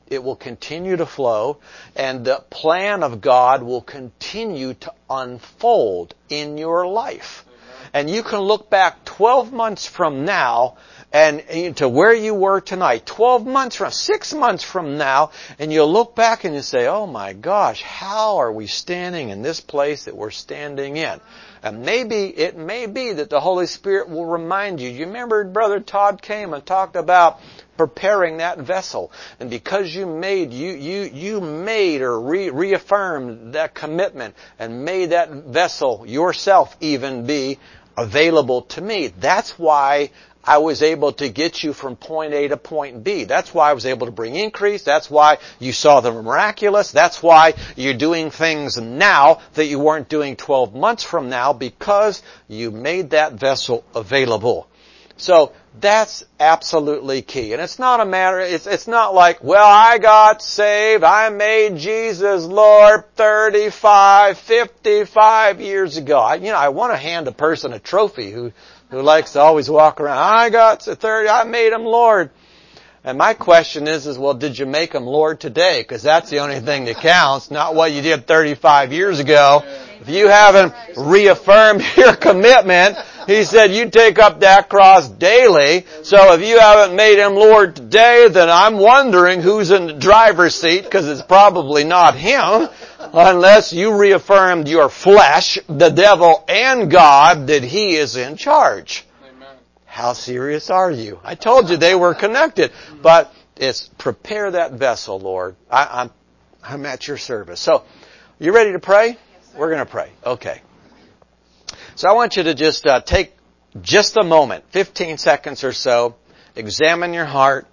Speaker 1: It will continue to flow, and the plan of God will continue to unfold in your life. And you can look back twelve months from now and to where you were tonight, twelve months from, six months from now, and you'll look back and you say, oh my gosh, how are we standing in this place that we're standing in? And maybe, it may be that the Holy Spirit will remind you. You remember Brother Todd came and talked about preparing that vessel. And because you made, you, you, you made or re- reaffirmed that commitment and made that vessel yourself even be available to me. That's why I was able to get you from point A to point B. That's why I was able to bring increase. That's why you saw the miraculous. That's why you're doing things now that you weren't doing twelve months from now, because you made that vessel available. So that's absolutely key. And it's not a matter, it's, it's not like, well, I got saved, I made Jesus Lord thirty-five, fifty-five years ago. I, you know, I want to hand a person a trophy who who likes to always walk around, I got to thirty, I made him Lord. And my question is, is well, did you make him Lord today? Because that's the only thing that counts, not what you did thirty-five years ago. If you haven't reaffirmed your commitment, he said you take up that cross daily. So if you haven't made him Lord today, then I'm wondering who's in the driver's seat, because it's probably not him, unless you reaffirmed your flesh, the devil, and God, that he is in charge. Amen. How serious are you? I told you they were connected. But it's prepare that vessel, Lord. I, I'm, I'm at your service. So, you ready to pray? We're going to pray. Okay. So I want you to just uh, take just a moment, fifteen seconds or so, examine your heart,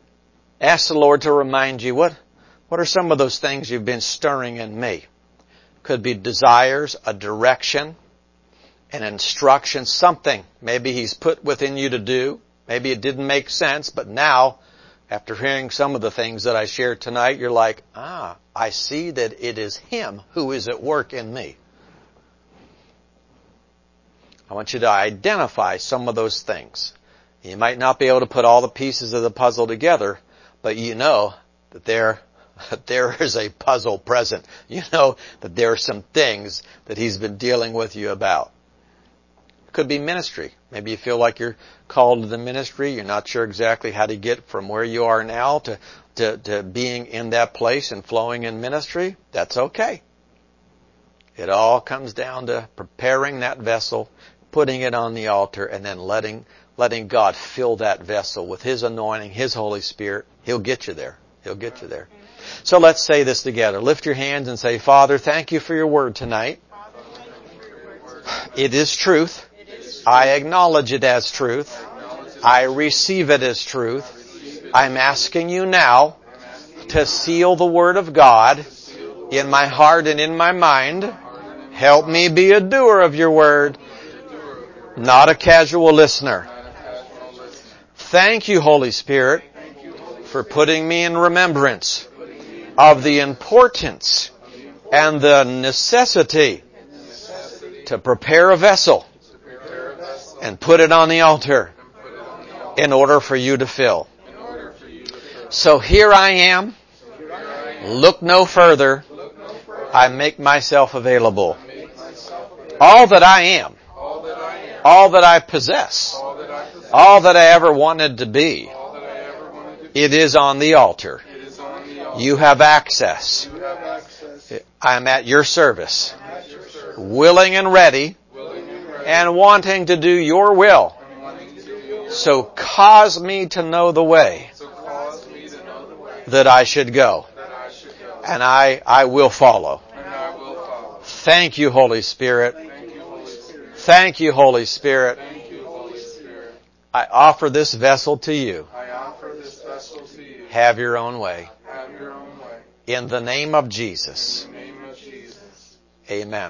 Speaker 1: ask the Lord to remind you, what, what are some of those things you've been stirring in me? Could be desires, a direction, an instruction, something maybe He's put within you to do. Maybe it didn't make sense, but now, after hearing some of the things that I shared tonight, you're like, ah, I see that it is Him who is at work in me. I want you to identify some of those things. You might not be able to put all the pieces of the puzzle together, but you know that there, there is a puzzle present. You know that there are some things that He's been dealing with you about. It could be ministry. Maybe you feel like you're called to the ministry. You're not sure exactly how to get from where you are now to, to, to being in that place and flowing in ministry. That's okay. It all comes down to preparing that vessel, putting it on the altar, and then letting, letting God fill that vessel with His anointing, His Holy Spirit. He'll get you there. He'll get you there. So let's say this together. Lift your hands and say, Father, thank you for your word tonight. It is truth. I acknowledge it as truth. I receive it as truth. I'm asking you now to seal the Word of God in my heart and in my mind. Help me be a doer of your Word, not a casual listener. Thank you, Holy Spirit, for putting me in remembrance of the importance and the necessity to prepare a vessel and put it on the altar in order for you to fill. So here I am. Look no further. I make myself available. All that I am, all that I possess, all that I ever wanted to be, it is on the altar. You have access. I'm at your service, willing and ready, and wanting to do your will. So cause me to know the way that I should go. And I, I will follow. Thank you, Holy Spirit. Thank you, Holy Spirit. I offer this vessel to you. Have your own way. In the name of Jesus. Amen.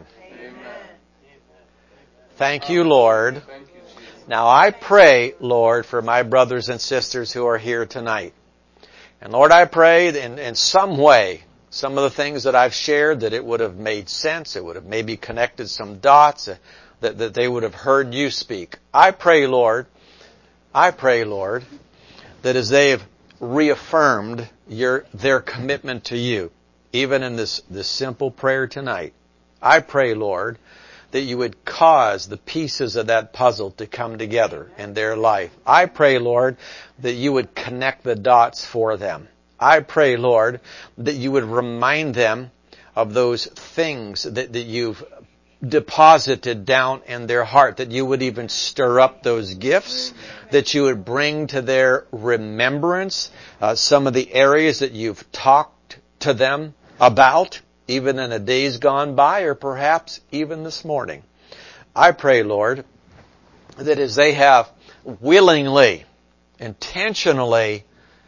Speaker 1: Thank you, Lord. Now I pray, Lord, for my brothers and sisters who are here tonight. And Lord, I pray in, in some way, some of the things that I've shared, that it would have made sense, it would have maybe connected some dots, uh, that, that they would have heard you speak. I pray, Lord, I pray, Lord, that as they've reaffirmed your their commitment to you, even in this, this simple prayer tonight. I pray, Lord, that you would cause the pieces of that puzzle to come together in their life. I pray, Lord, that you would connect the dots for them. I pray, Lord, that you would remind them of those things that, that you've deposited down in their heart, that you would even stir up those gifts, that you would bring to their remembrance uh, some of the areas that you've talked to them about, even in the days gone by, or perhaps even this morning. I pray, Lord, that as they have willingly, intentionally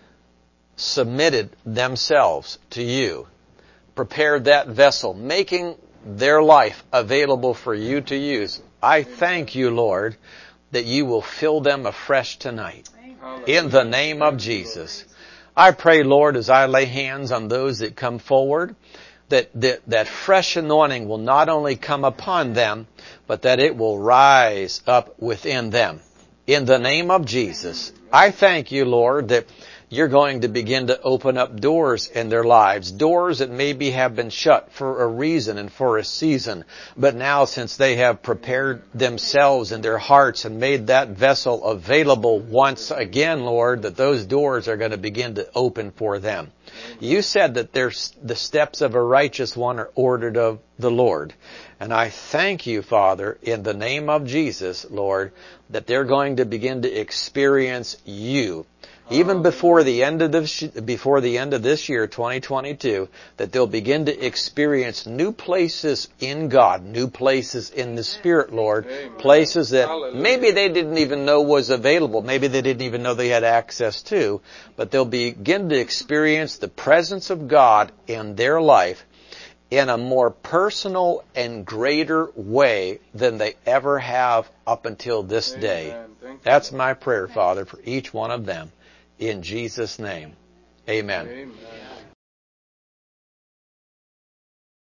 Speaker 1: submitted themselves to you, prepared that vessel, making their life available for you to use, I thank you, Lord, that you will fill them afresh tonight. In the name of Jesus. I pray, Lord, as I lay hands on those that come forward, that, that that fresh anointing will not only come upon them, but that it will rise up within them. In the name of Jesus, I thank you, Lord, that you're going to begin to open up doors in their lives, doors that maybe have been shut for a reason and for a season. But now, since they have prepared themselves in their hearts and made that vessel available once again, Lord, that those doors are going to begin to open for them. You said that there's the steps of a righteous one are ordered of the Lord. And I thank you, Father, in the name of Jesus, Lord, that they're going to begin to experience you. Even before the end of this, before the end of this year, twenty twenty-two, that they'll begin to experience new places in God, new places in the Spirit, Lord, places that maybe they didn't even know was available, maybe they didn't even know they had access to, but they'll begin to experience the presence of God in their life in a more personal and greater way than they ever have up until this day. That's my prayer, Father, for each one of them. In Jesus' name, amen. Amen.